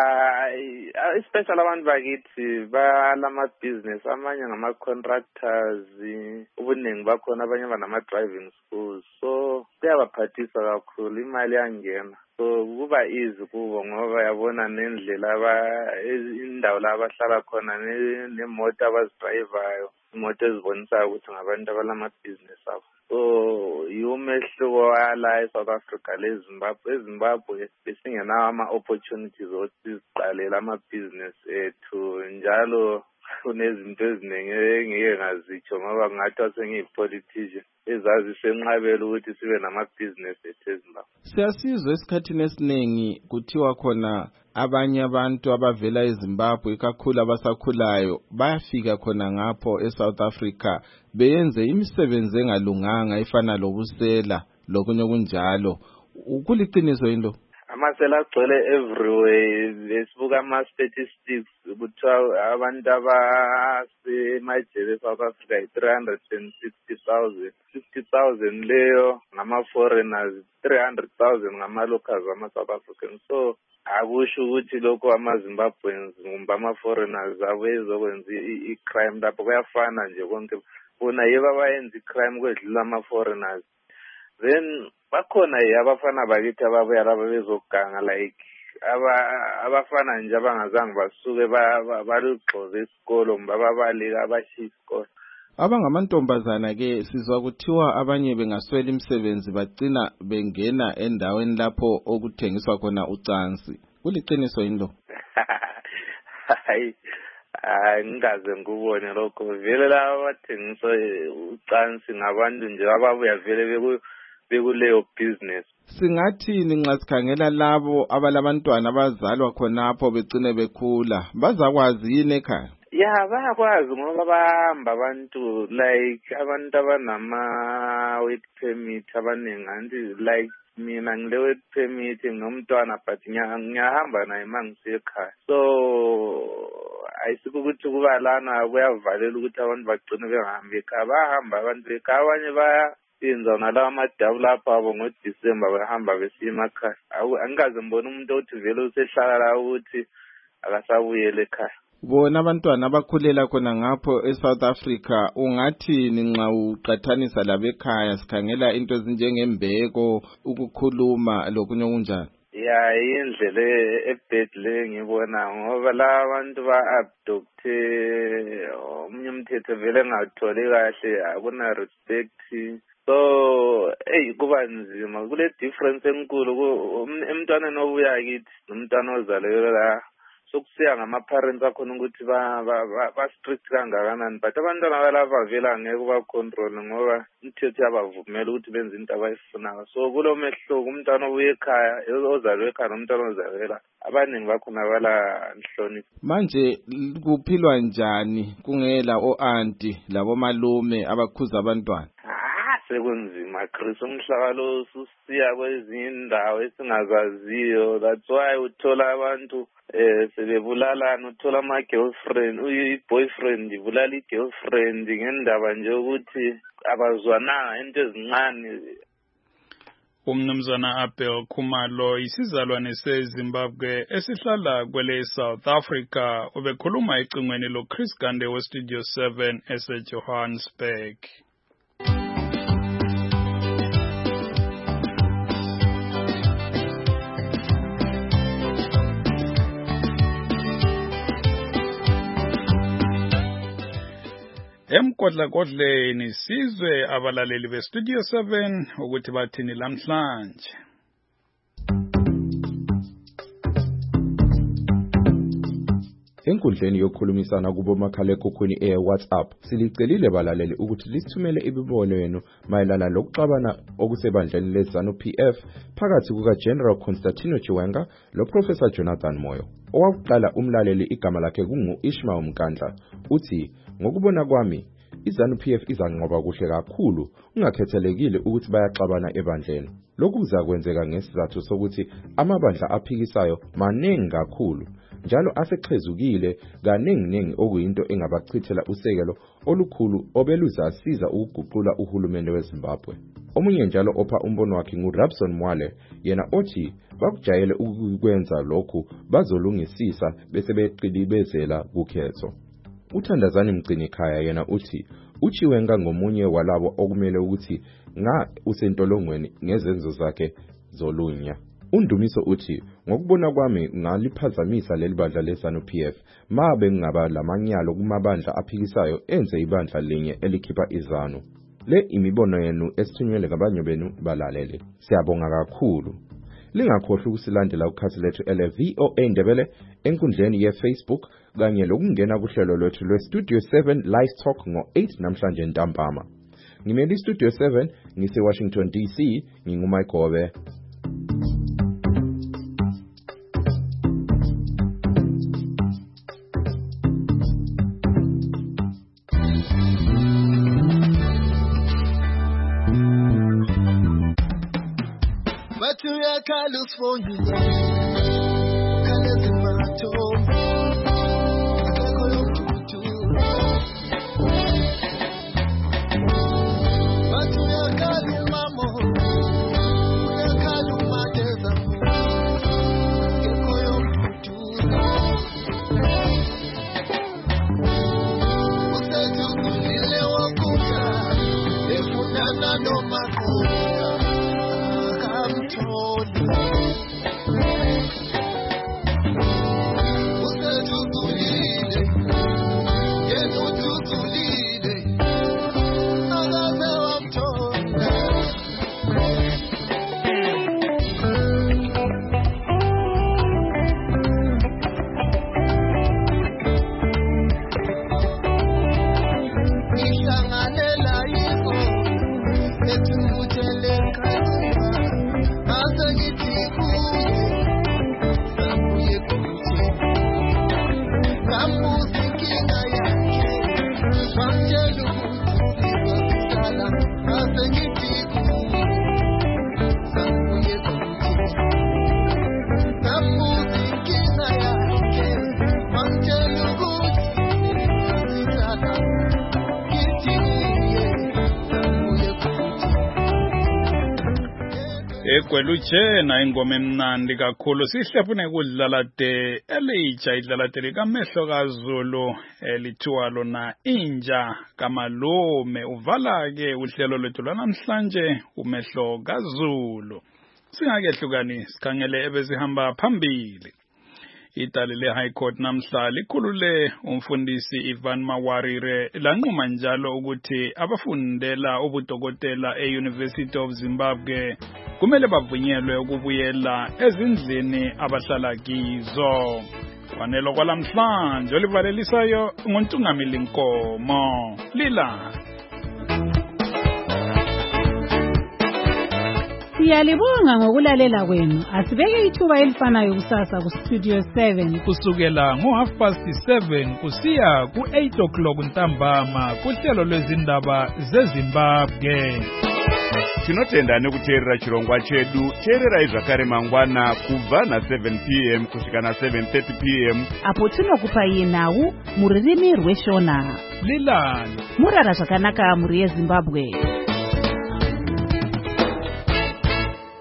Especially abantu bakithi balamabhizinisi amanye ngama-contractors, ubuningi bakhona abanye banama-driving schools, so kuyabaphathisa kakhulu, imali yangena. So kuba easy kubo ngoba yabona nendlela indawo la abahlala khona nemoto abazidrayivayo, imoto ezibonisayo ukuthi ngabantu abalamabhizinisi abo. So umehluko wala eSouth Africa leZimbabwe. eZimbabwe besingenawo ama-opportunities ukuthi siziqalela amabhizinisi ethu, njalo kunezinto eziningi engike ngazitsho ngoba ngathiwa sengiyi-politician ezazisenqabela ukuthi sibe namabhizinisi ethu eZimbabwe. Siyasizwa esikhathini esiningi kuthiwa khona abanye abantu abavela eZimbabwe ikakhulu abasakhulayo bayafika khona ngapho eSouth Africa beyenze imisebenzi engalunganga efana lobusela lokunye kunjalo. Kuliqiniso yini lo? Amasela agcwele everywhere. Besibuka ama-statistics kuthiwa abantu abasemajele eSouth Africa yi-360,000. 50,000 leyo ngama-foreigners, 300,000 ngama-locals ama-South Africans. So akusho ukuthi lokho ama-Zimbabweans kumbe ama-foreigners abezokwenza i-crime lapho kuyafana nje konke. Bona yibo abayenza i-crime kwedlula ama-foreigners. Then bakhona abafana bakithi ababuya laba bezoganga like abafana nje abangazange basuke balugxoze isikolo mba babalika abashiya isikolo. Abangamantombazana ke sizwa kuthiwa abanye bengaswela imisebenzi bagcina bengena endaweni lapho okuthengiswa khona ucansi. Kuliqiniso yini lo? Hayi ngikaze ngikubone lokho. Vele laba abathengisa ucansi ngabantu nje ababuya vele bekuleyo business. Singathini nxa sikhangela labo abalabantwana abazalwa khonapho begcine bekhula? Bazakwazi yini ekhaya? Bayakwazi ngoba bahamba abantu like abantu abanama-work permit abaningi. Anti like mina ngile-work permit ngomntwana but ngiyahamba naye uma ngisiya ekhaya. So ayisiko ukuthi kuba lana kuyavalela ukuthi abantu bagcine bengahambi ekhaya. Bahamba abantu ekhaya, abanye baya inza nalawa madabu lapha abo ngoDisemba behamba besiya emakhaya. Angikaze mbona umuntu othi vele usehlala la ukuthi akasabuyele ekhaya. Bona abantwana abakhulela khona ngapho eSouth Africa ungathini nxa uqathanisa labekhaya sikhangela into ezinjengembeko ukukhuluma lokunye okunjani? Ya indlela ebhedle ngibona ngoba la abantu ba-abducte omunye umthetho vele engatholi kahle akuna respect. So kuba nzima kule difference enkulu emntwaneni obuya kithi nomntwana ozalelwe la sokusiya ngama-parents akhona ukuthi ba-strict kangakanani, but abantwana balapha vele angeke uba-control ngoba umthetho yabavumela ukuthi benze into abayifunayo. So kulo mehluko umntwana obuye ekhaya ozalwe ekhaya nomntwana ozalela abaningi bakhona bala nhlonipho. Manje kuphilwa njani kungela o-auntie labomalume abakhuza abantwana? Sekunzima Chris, umhlaba lo usiya kwezinye indawo esingazaziyo. That's why uthola abantu sebebulalana, uthola ama-girlfriend, i-boyfriend ibulala i-girlfriend ngendaba nje ukuthi abazwananga into ezincane. Umnumzana Abel Khumalo isizalwane seZimbabwe esihlala kwele South Africa ubekhuluma ecingweni lo Chris Gande we Studio 7 eseJohannesburg. Emkodlakodleni sizwe abalaleli beStudio 7 ukuthi bathini lamhlanje. Enkundleni yokukhulumisana kubomakhalekhukhwini WhatsApp silicelile balaleli ukuthi lisithumele imibono yenu mayelana lokuxabana okusebandleni leZANU-PF phakathi kukaGeneral Constantino Chiwenga loProfessor Jonathan Moyo. Owakuqala umlaleli igama lakhe kungu-Ishmael Mkandla uthi ngokubona kwami iZANU-PF izanqoba kuhle kakhulu ungakhethelekile ukuthi bayaxabana ebandleni. Lokhu kuzakwenzeka ngesizathu sokuthi amabandla aphikisayo maningi kakhulu njalo asexhezukile kaningi okuyinto engabachithela usekelo olukhulu obeluzasiza ukuguqula uhulumende weZimbabwe. Omunye njalo opha umbono wakhe nguRabson Mwale yena othi bakujayele ukukwenza lokhu bazolungisisa bese beqilibezela kukhetho. Uthandazani Mgcinikhaya yena uthi uChiwenga ngomunye walabo okumele ukuthi nga usentolongweni ngezenzo zakhe zolunya. Undumiso uthi ngokubona kwami ngaliphazamisa leli bandla leZANU-PF mabe ngaba lamanyalo kumabandla aphikisayo enze ibandla linye elikhipha iZANU. Le imibono yenu esithunyelwe ngabanye benu balalele. Siyabonga kakhulu. Lingakhohlwa ukusilandela ukhathi lethu ele-VOA Ndebele enkundleni ye-Facebook kanye lokungena kuhlelo lwethu lwe-Studio 7 Live Talk ngo-8 namhlanje ntambama. Ngimele iStudio 7 ngise-Washington DC, nginguMike Gobe. California, no Egwelutshena ingoma emnandi kakhulu sihlefune kudlala de elitsha idlala de likamehlo kaZulu elithiwa lona inja kamalume uvala ke uhlelo lwethu lwanamhlanje umehlo kaZulu. Singakehlukani sikhangele ebesihamba phambili. Itali le-High Court namhla likhulule umfundisi Ivan Mawarire lanquma njalo ukuthi abafundela ubudokotela e-University of Zimbabwe kumele bavunyelwe ukubuyela ezindlini abahlala kizo. Fanele kwalamhlanje olivalelisayo nguNtungamili Nkomo. Lila. Siyalibonga ngokulalela kwenu. Asibeke ithuba elifanayo kusasa ku Studio 7 kusukela ngo7:30 kusiya ku8:00 ntambama kuhlelo lwezindaba zeZimbabwe. Tinotenda nekuteerera chirongwa chedu. Teererai zvakare mangwana kubva na7 p.m. kusvika na7:30 p.m. apo tinokupai nhau muririmi rweshona. Lilani murara zvakanaka muri yeZimbabwe.